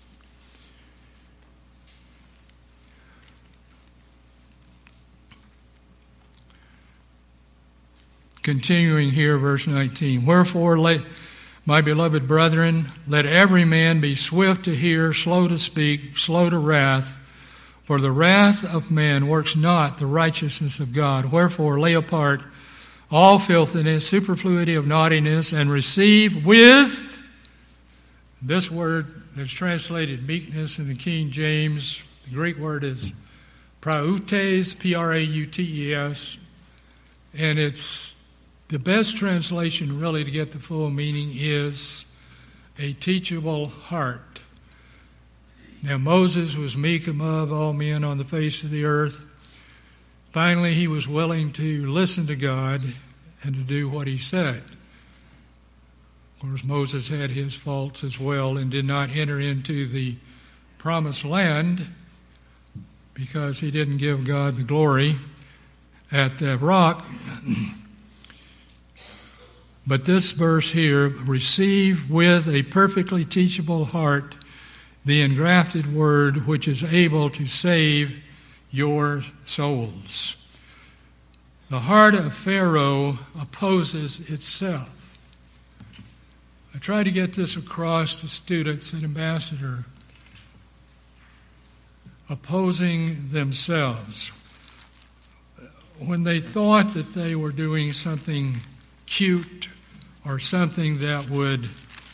Continuing here, verse nineteen. Wherefore, let, my beloved brethren, let every man be swift to hear, slow to speak, slow to wrath. For the wrath of man works not the righteousness of God. Wherefore, lay apart all filthiness, superfluity of naughtiness, and receive with, this word that's translated meekness in the King James, the Greek word is prautes, P R A U T E S, and it's the best translation really to get the full meaning is a teachable heart. Now Moses was meek above all men on the face of the earth. Finally, he was willing to listen to God and to do what He said. Of course, Moses had his faults as well and did not enter into the promised land because he didn't give God the glory at the rock. But this verse here, receive with a perfectly teachable heart the engrafted word which is able to save your souls. The heart of Pharaoh opposes itself. I try to get this across to students at Ambassador. Opposing themselves. When they thought that they were doing something cute or something that would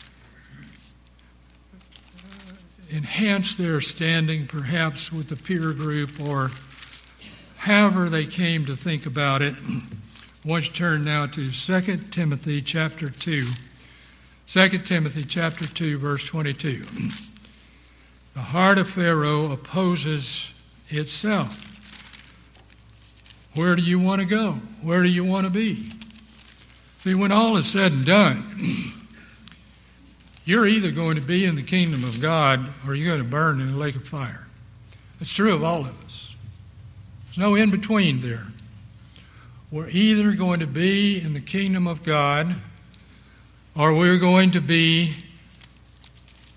enhance their standing perhaps with the peer group or however they came to think about it. I want you to turn now to Second Timothy chapter two. Second Timothy chapter two, verse twenty-two. The heart of Pharaoh opposes itself. Where do you want to go? Where do you want to be? See, when all is said and done, you're either going to be in the kingdom of God or you're going to burn in a lake of fire. It's true of all of us. There's no in between there. We're either going to be in the kingdom of God or we're going to be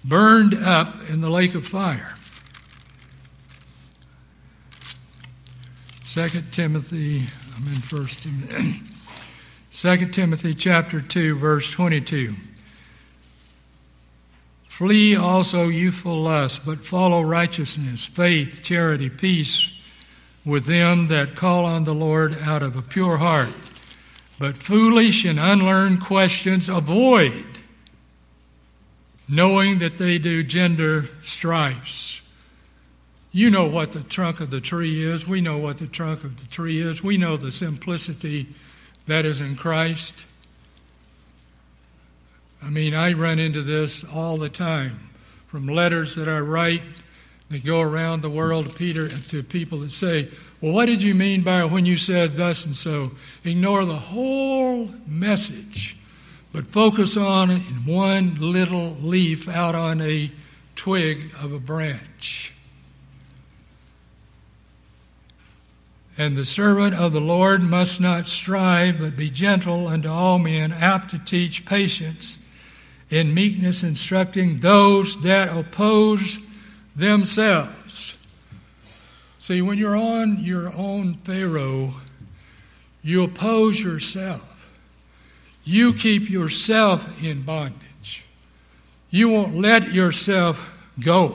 burned up in the lake of fire. Second Timothy, I'm in First Timothy. Second Timothy chapter two, verse twenty-two. Flee also youthful lust, but follow righteousness, faith, charity, peace with them that call on the Lord out of a pure heart. But foolish and unlearned questions avoid, knowing that they do gender strifes. You know what the trunk of the tree is. We know what the trunk of the tree is. We know the simplicity that is in Christ. I mean, I run into this all the time from letters that I write that go around the world to, Peter, to people that say, well, what did you mean by when you said thus and so? Ignore the whole message, but focus on in one little leaf out on a twig of a branch. And the servant of the Lord must not strive, but be gentle unto all men, apt to teach patience, in meekness instructing those that oppose themselves. See, when you're on your own Pharaoh, you oppose yourself. You keep yourself in bondage. You won't let yourself go.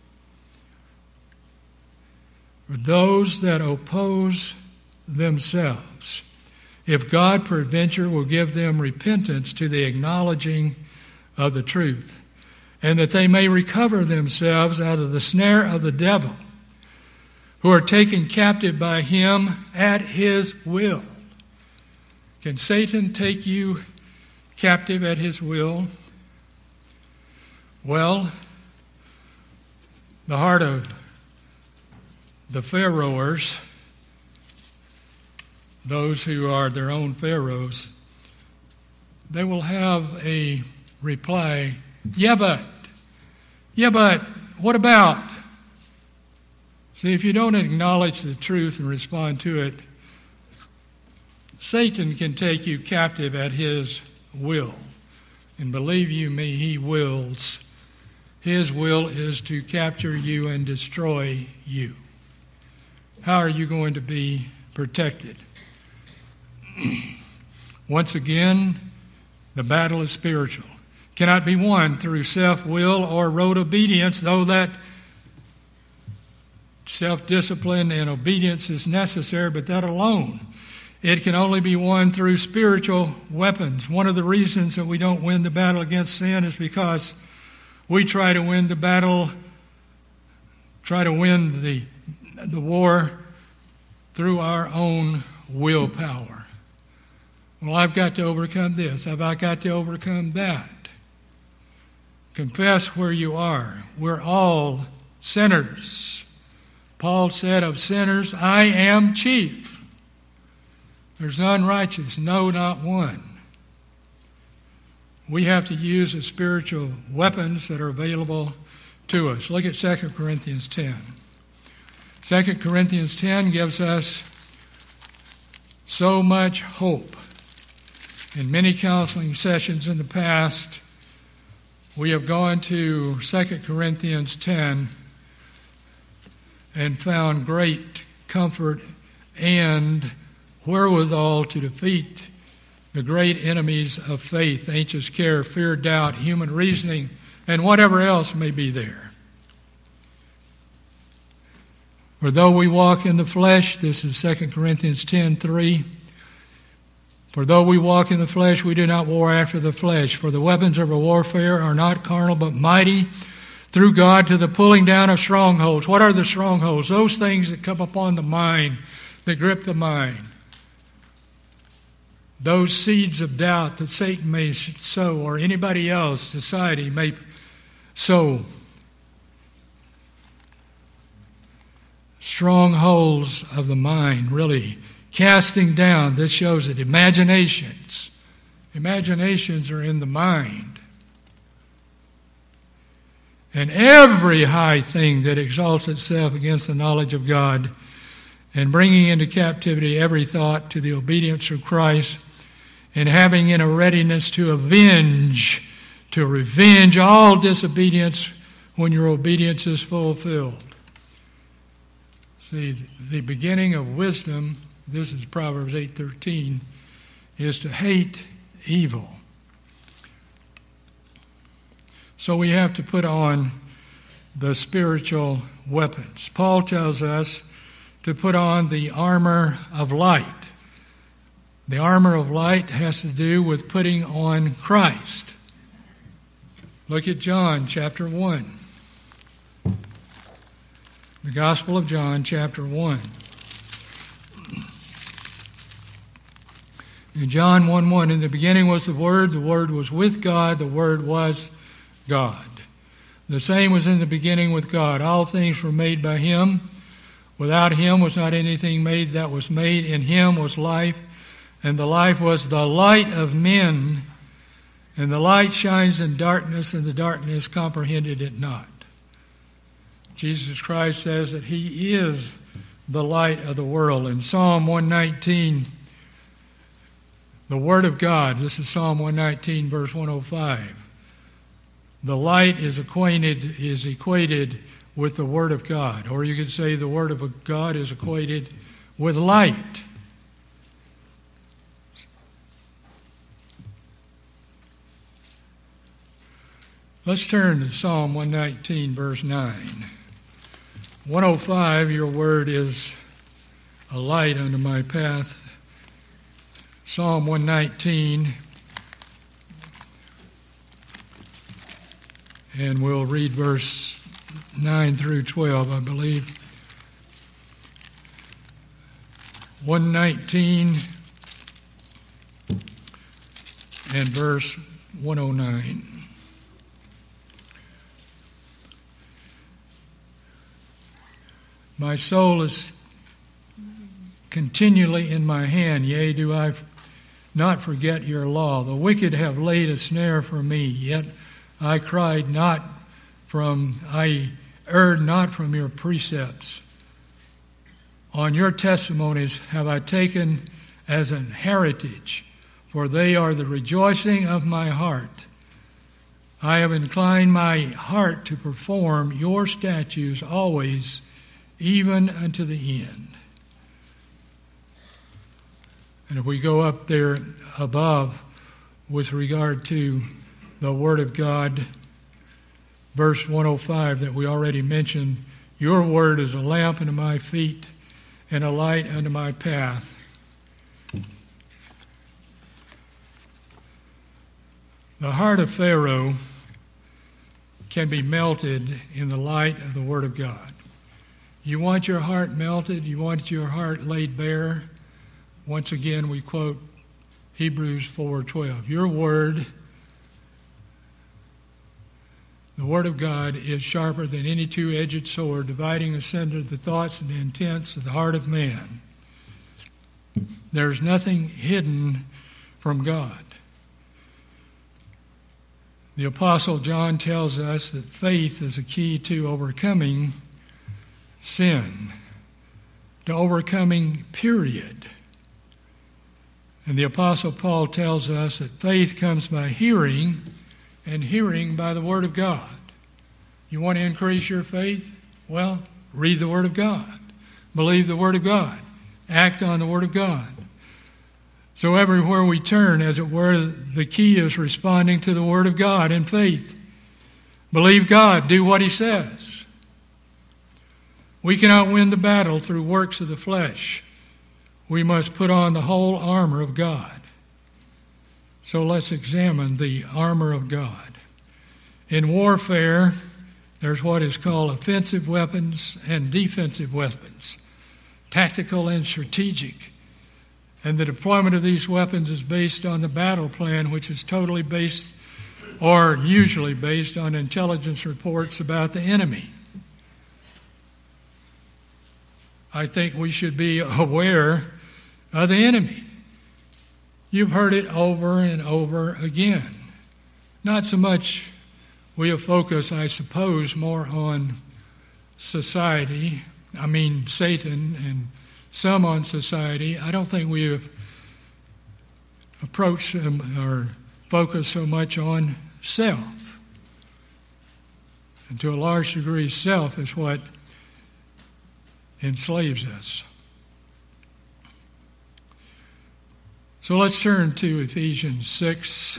For those that oppose themselves, if God peradventure will give them repentance to the acknowledging of the truth, and that they may recover themselves out of the snare of the devil, who are taken captive by him at his will. Can Satan take you captive at his will? Well, the heart of the Pharaohers, those who are their own pharaohs, they will have a reply, yeah, but, yeah, but, what about? See, if you don't acknowledge the truth and respond to it, Satan can take you captive at his will. And believe you me, he wills. His will is to capture you and destroy you. How are you going to be protected? Once again, the battle is spiritual. Cannot be won through self-will or rote obedience, though that self-discipline and obedience is necessary, but that alone. It can only be won through spiritual weapons. One of the reasons that we don't win the battle against sin is because we try to win the battle, try to win the, the war through our own willpower. Well, I've got to overcome this. Have I got to overcome that? Confess where you are. We're all sinners. Paul said of sinners, I am chief. There's none righteous, no, not one. We have to use the spiritual weapons that are available to us. Look at Second Corinthians ten. Second Corinthians ten gives us so much hope. In many counseling sessions in the past, we have gone to Second Corinthians ten and found great comfort and wherewithal to defeat the great enemies of faith, anxious care, fear, doubt, human reasoning, and whatever else may be there. For though we walk in the flesh, this is Second Corinthians ten three, for though we walk in the flesh, we do not war after the flesh. For the weapons of our warfare are not carnal, but mighty through God to the pulling down of strongholds. What are the strongholds? Those things that come upon the mind, that grip the mind. Those seeds of doubt that Satan may sow, or anybody else, society may sow. Strongholds of the mind, really. Casting down, this shows it. Imaginations. Imaginations are in the mind. And every high thing that exalts itself against the knowledge of God, and bringing into captivity every thought to the obedience of Christ, and having in a readiness to avenge to revenge all disobedience when your obedience is fulfilled. See, the beginning of wisdom, this is Proverbs eight thirteen, is to hate evil. So we have to put on the spiritual weapons. Paul tells us to put on the armor of light. The armor of light has to do with putting on Christ. Look at John chapter one. The Gospel of John chapter one. In John one one, in the beginning was the Word, the Word was with God, the Word was God. The same was in the beginning with God. All things were made by Him. Without Him was not anything made that was made. In Him was life, and the life was the light of men. And the light shines in darkness, and the darkness comprehended it not. Jesus Christ says that He is the light of the world. In Psalm one nineteen, the Word of God, this is Psalm one nineteen, verse one oh five. The light is acquainted, is equated with the Word of God. Or you could say the Word of God is equated with light. Let's turn to Psalm one nineteen, verse nine. one oh five, your word is a light unto my path. Psalm one nineteen, and we'll read verse nine through twelve, I believe. one nineteen and verse one oh nine. My soul is continually in my hand, yea, do I not forget your law. The wicked have laid a snare for me, yet I cried not from, I erred not from your precepts. On your testimonies have I taken as an heritage, for they are the rejoicing of my heart. I have inclined my heart to perform your statutes always, even unto the end. And if we go up there above with regard to the Word of God, verse one oh five that we already mentioned, your word is a lamp unto my feet and a light unto my path. The heart of Pharaoh can be melted in the light of the Word of God. You want your heart melted? You want your heart laid bare? Once again, we quote Hebrews four twelve. Your word, the Word of God, is sharper than any two-edged sword, dividing asunder the thoughts and the intents of the heart of man. There's nothing hidden from God. The Apostle John tells us that faith is a key to overcoming sin, to overcoming, period. And the Apostle Paul tells us that faith comes by hearing, and hearing by the Word of God. You want to increase your faith? Well, read the Word of God. Believe the Word of God. Act on the Word of God. So everywhere we turn, as it were, the key is responding to the Word of God in faith. Believe God. Do what He says. We cannot win the battle through works of the flesh. We must put on the whole armor of God. So let's examine the armor of God. In warfare, there's what is called offensive weapons and defensive weapons, tactical and strategic. And the deployment of these weapons is based on the battle plan, which is totally based, or usually based, on intelligence reports about the enemy. I think we should be aware of the enemy. You've heard it over and over again. Not so much, we'll focus, I suppose, more on society. I mean, Satan, and some on society. I don't think we have approached or focused so much on self. And to a large degree, self is what enslaves us. So let's turn to Ephesians six.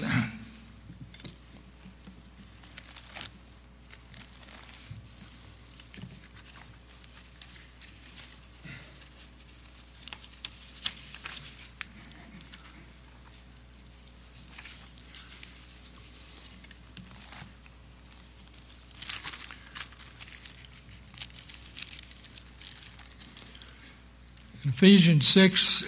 Ephesians six,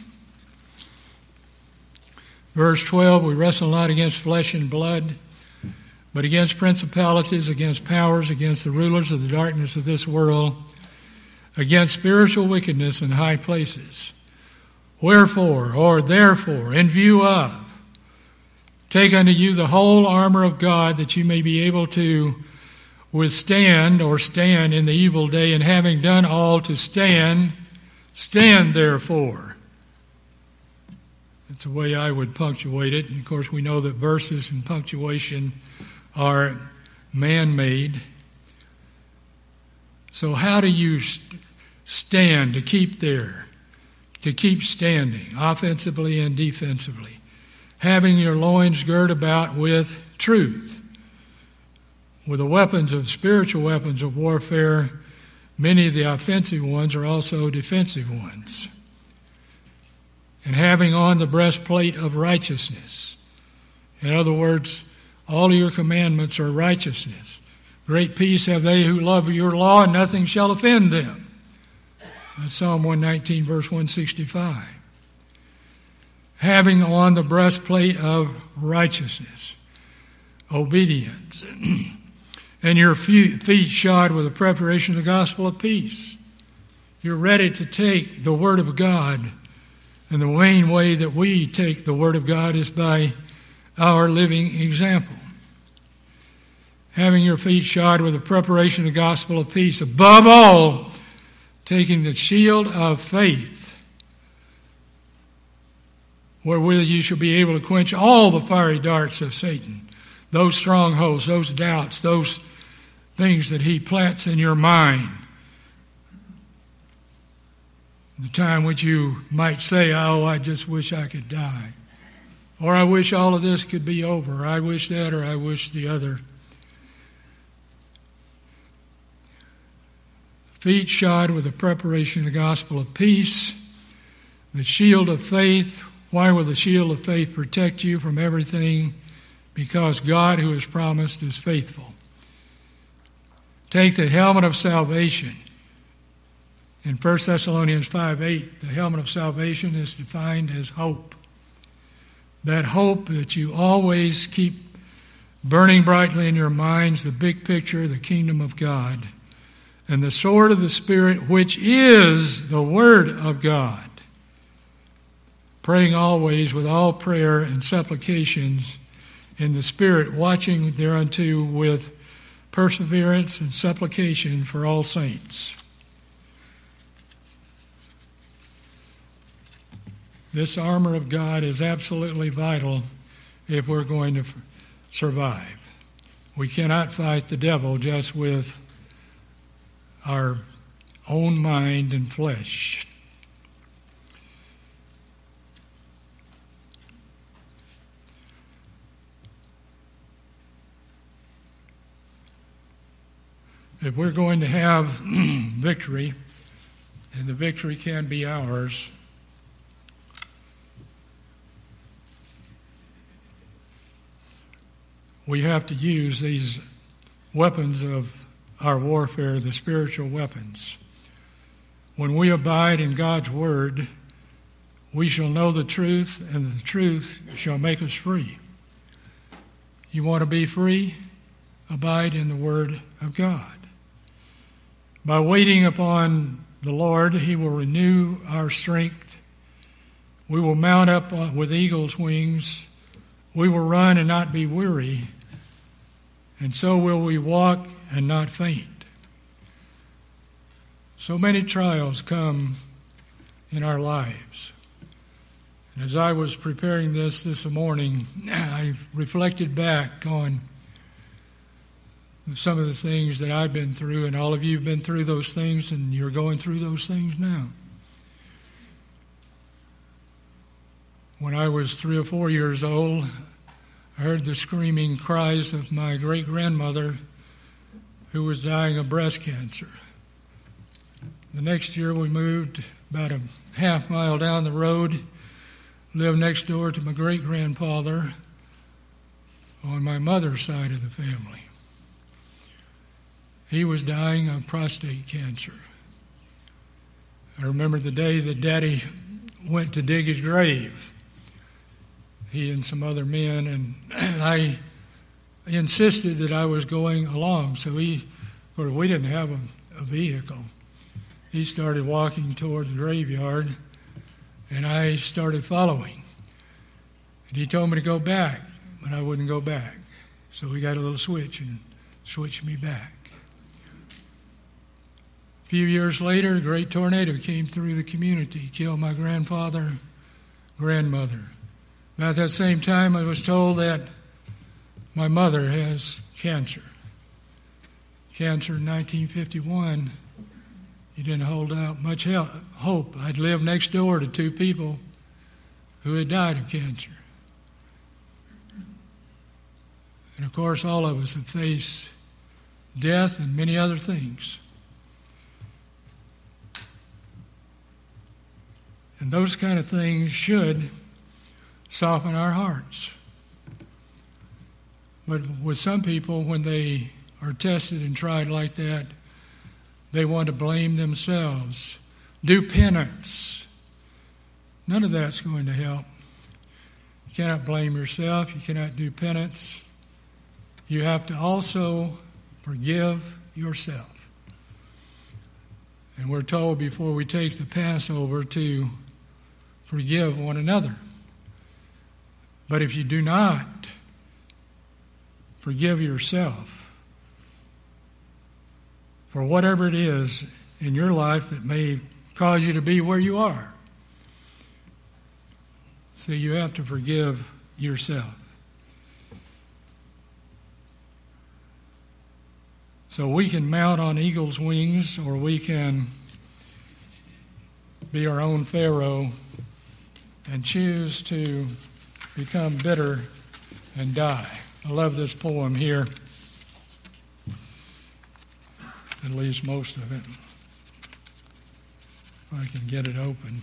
verse twelve, we wrestle not against flesh and blood, but against principalities, against powers, against the rulers of the darkness of this world, against spiritual wickedness in high places. Wherefore, or therefore, in view of, take unto you the whole armor of God, that you may be able to withstand or stand in the evil day, and having done all to stand, stand therefore. That's the way I would punctuate it. And of course, we know that verses and punctuation are man-made. So how do you stand to keep there, to keep standing, offensively and defensively? Having your loins girt about with truth. With the weapons of spiritual weapons of warfare, many of the offensive ones are also defensive ones. And having on the breastplate of righteousness. In other words, all of your commandments are righteousness. Great peace have they who love your law, and nothing shall offend them. That's Psalm one nineteen, verse one sixty-five. Having on the breastplate of righteousness, obedience, and your feet shod with the preparation of the gospel of peace. You're ready to take the Word of God, and the main way that we take the Word of God is by our living example. Having your feet shod with the preparation of the gospel of peace. Above all, taking the shield of faith, wherewith you shall be able to quench all the fiery darts of Satan. Those strongholds, those doubts, those things that he plants in your mind. The time which you might say, oh, I just wish I could die. Or I wish all of this could be over. I wish that, or I wish the other. Feet shod with the preparation of the gospel of peace. The shield of faith. Why will the shield of faith protect you from everything? Because God, who has promised, is faithful. Take the helmet of salvation. In First Thessalonians five eight, the helmet of salvation is defined as hope. That hope that you always keep burning brightly in your minds, the big picture, the kingdom of God. And the sword of the Spirit, which is the Word of God. Praying always with all prayer and supplications in the Spirit, watching thereunto with perseverance and supplication for all saints. This armor of God is absolutely vital if we're going to survive. We cannot fight the devil just with our own mind and flesh. If we're going to have victory, and the victory can be ours, we have to use these weapons of our warfare, the spiritual weapons. When we abide in God's Word, we shall know the truth, and the truth shall make us free. You want to be free? Abide in the Word of God. By waiting upon the Lord, He will renew our strength. We will mount up with eagle's wings. We will run and not be weary. And so will we walk and not faint. So many trials come in our lives. And as I was preparing this this morning, I reflected back on some of the things that I've been through, and all of you have been through those things, and you're going through those things now. When I was three or four years old, I heard the screaming cries of my great-grandmother who was dying of breast cancer. The next year we moved about a half mile down the road, lived next door to my great-grandfather on my mother's side of the family. He was dying of prostate cancer. I remember the day that Daddy went to dig his grave, he and some other men, and I insisted that I was going along. So he, or we didn't have a, a vehicle. He started walking toward the graveyard, and I started following. And he told me to go back, but I wouldn't go back. So he got a little switch and switched me back. A few years later, a great tornado came through the community, killed my grandfather, grandmother. About that same time, I was told that my mother has cancer. Cancer in nineteen fifty-one. He didn't hold out much help, hope. I'd lived next door to two people who had died of cancer. And of course, all of us have faced death and many other things. And those kind of things should soften our hearts. But with some people, when they are tested and tried like that, they want to blame themselves, do penance. None of that's going to help. You cannot blame yourself. You cannot do penance. You have to also forgive yourself. And we're told before we take the Passover to forgive one another. But if you do not forgive yourself for whatever it is in your life that may cause you to be where you are, see, you have to forgive yourself. So we can mount on eagle's wings, or we can be our own Pharaoh and choose to become bitter and die. I love this poem here, at least most of it. If I can get it open.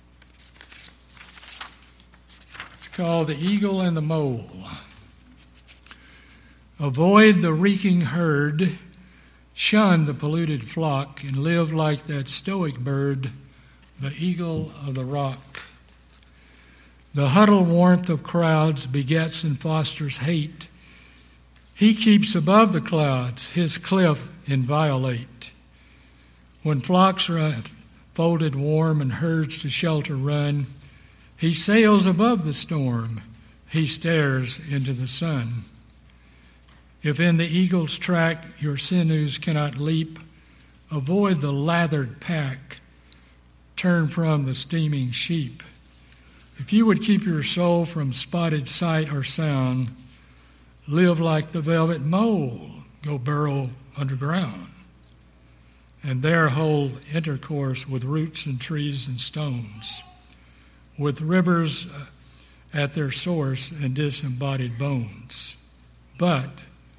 It's called The Eagle and the Mole. Avoid the reeking herd, shun the polluted flock, and live like that stoic bird, the eagle of the rock. The huddled warmth of crowds begets and fosters hate. He keeps above the clouds, his cliff inviolate. When flocks are folded warm and herds to shelter run, he sails above the storm, he stares into the sun. If in the eagle's track your sinews cannot leap, avoid the lathered pack, turn from the steaming sheep. If you would keep your soul from spotted sight or sound, live like the velvet mole, go burrow underground, and there hold intercourse with roots and trees and stones, with rivers at their source and disembodied bones. But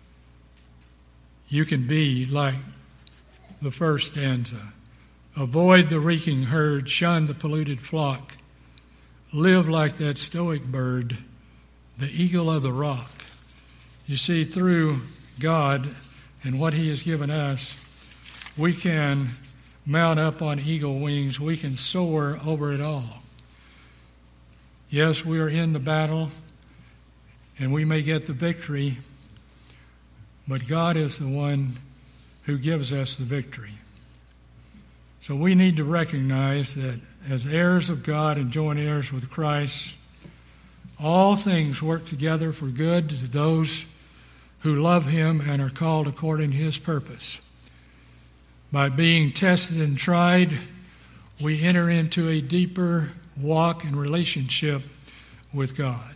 you can be like the first stanza. Avoid the reeking herd, shun the polluted flock, live like that stoic bird, the eagle of the rock. You see, through God and what he has given us, we can mount up on eagle wings. We can soar over it all. Yes, we are in the battle, and we may get the victory, but God is the one who gives us the victory. So we need to recognize that as heirs of God and joint heirs with Christ, all things work together for good to those who love him and are called according to his purpose. By being tested and tried, we enter into a deeper walk in relationship with God.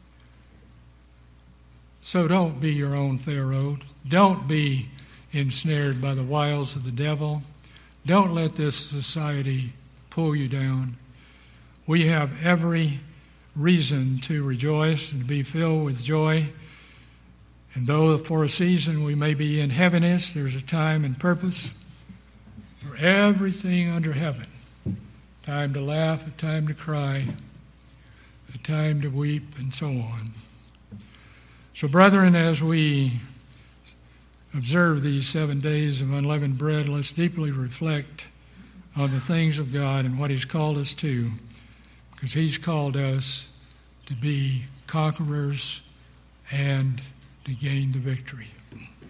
So don't be your own Pharaoh. Don't be ensnared by the wiles of the devil. Don't let this society pull you down. We have every reason to rejoice and to be filled with joy. And though for a season we may be in heaviness, there's a time and purpose for everything under heaven. A time to laugh, a time to cry, a time to weep, and so on. So, brethren, as we observe these seven days of unleavened bread, let's deeply reflect on the things of God and what He's called us to, because He's called us to be conquerors and to gain the victory.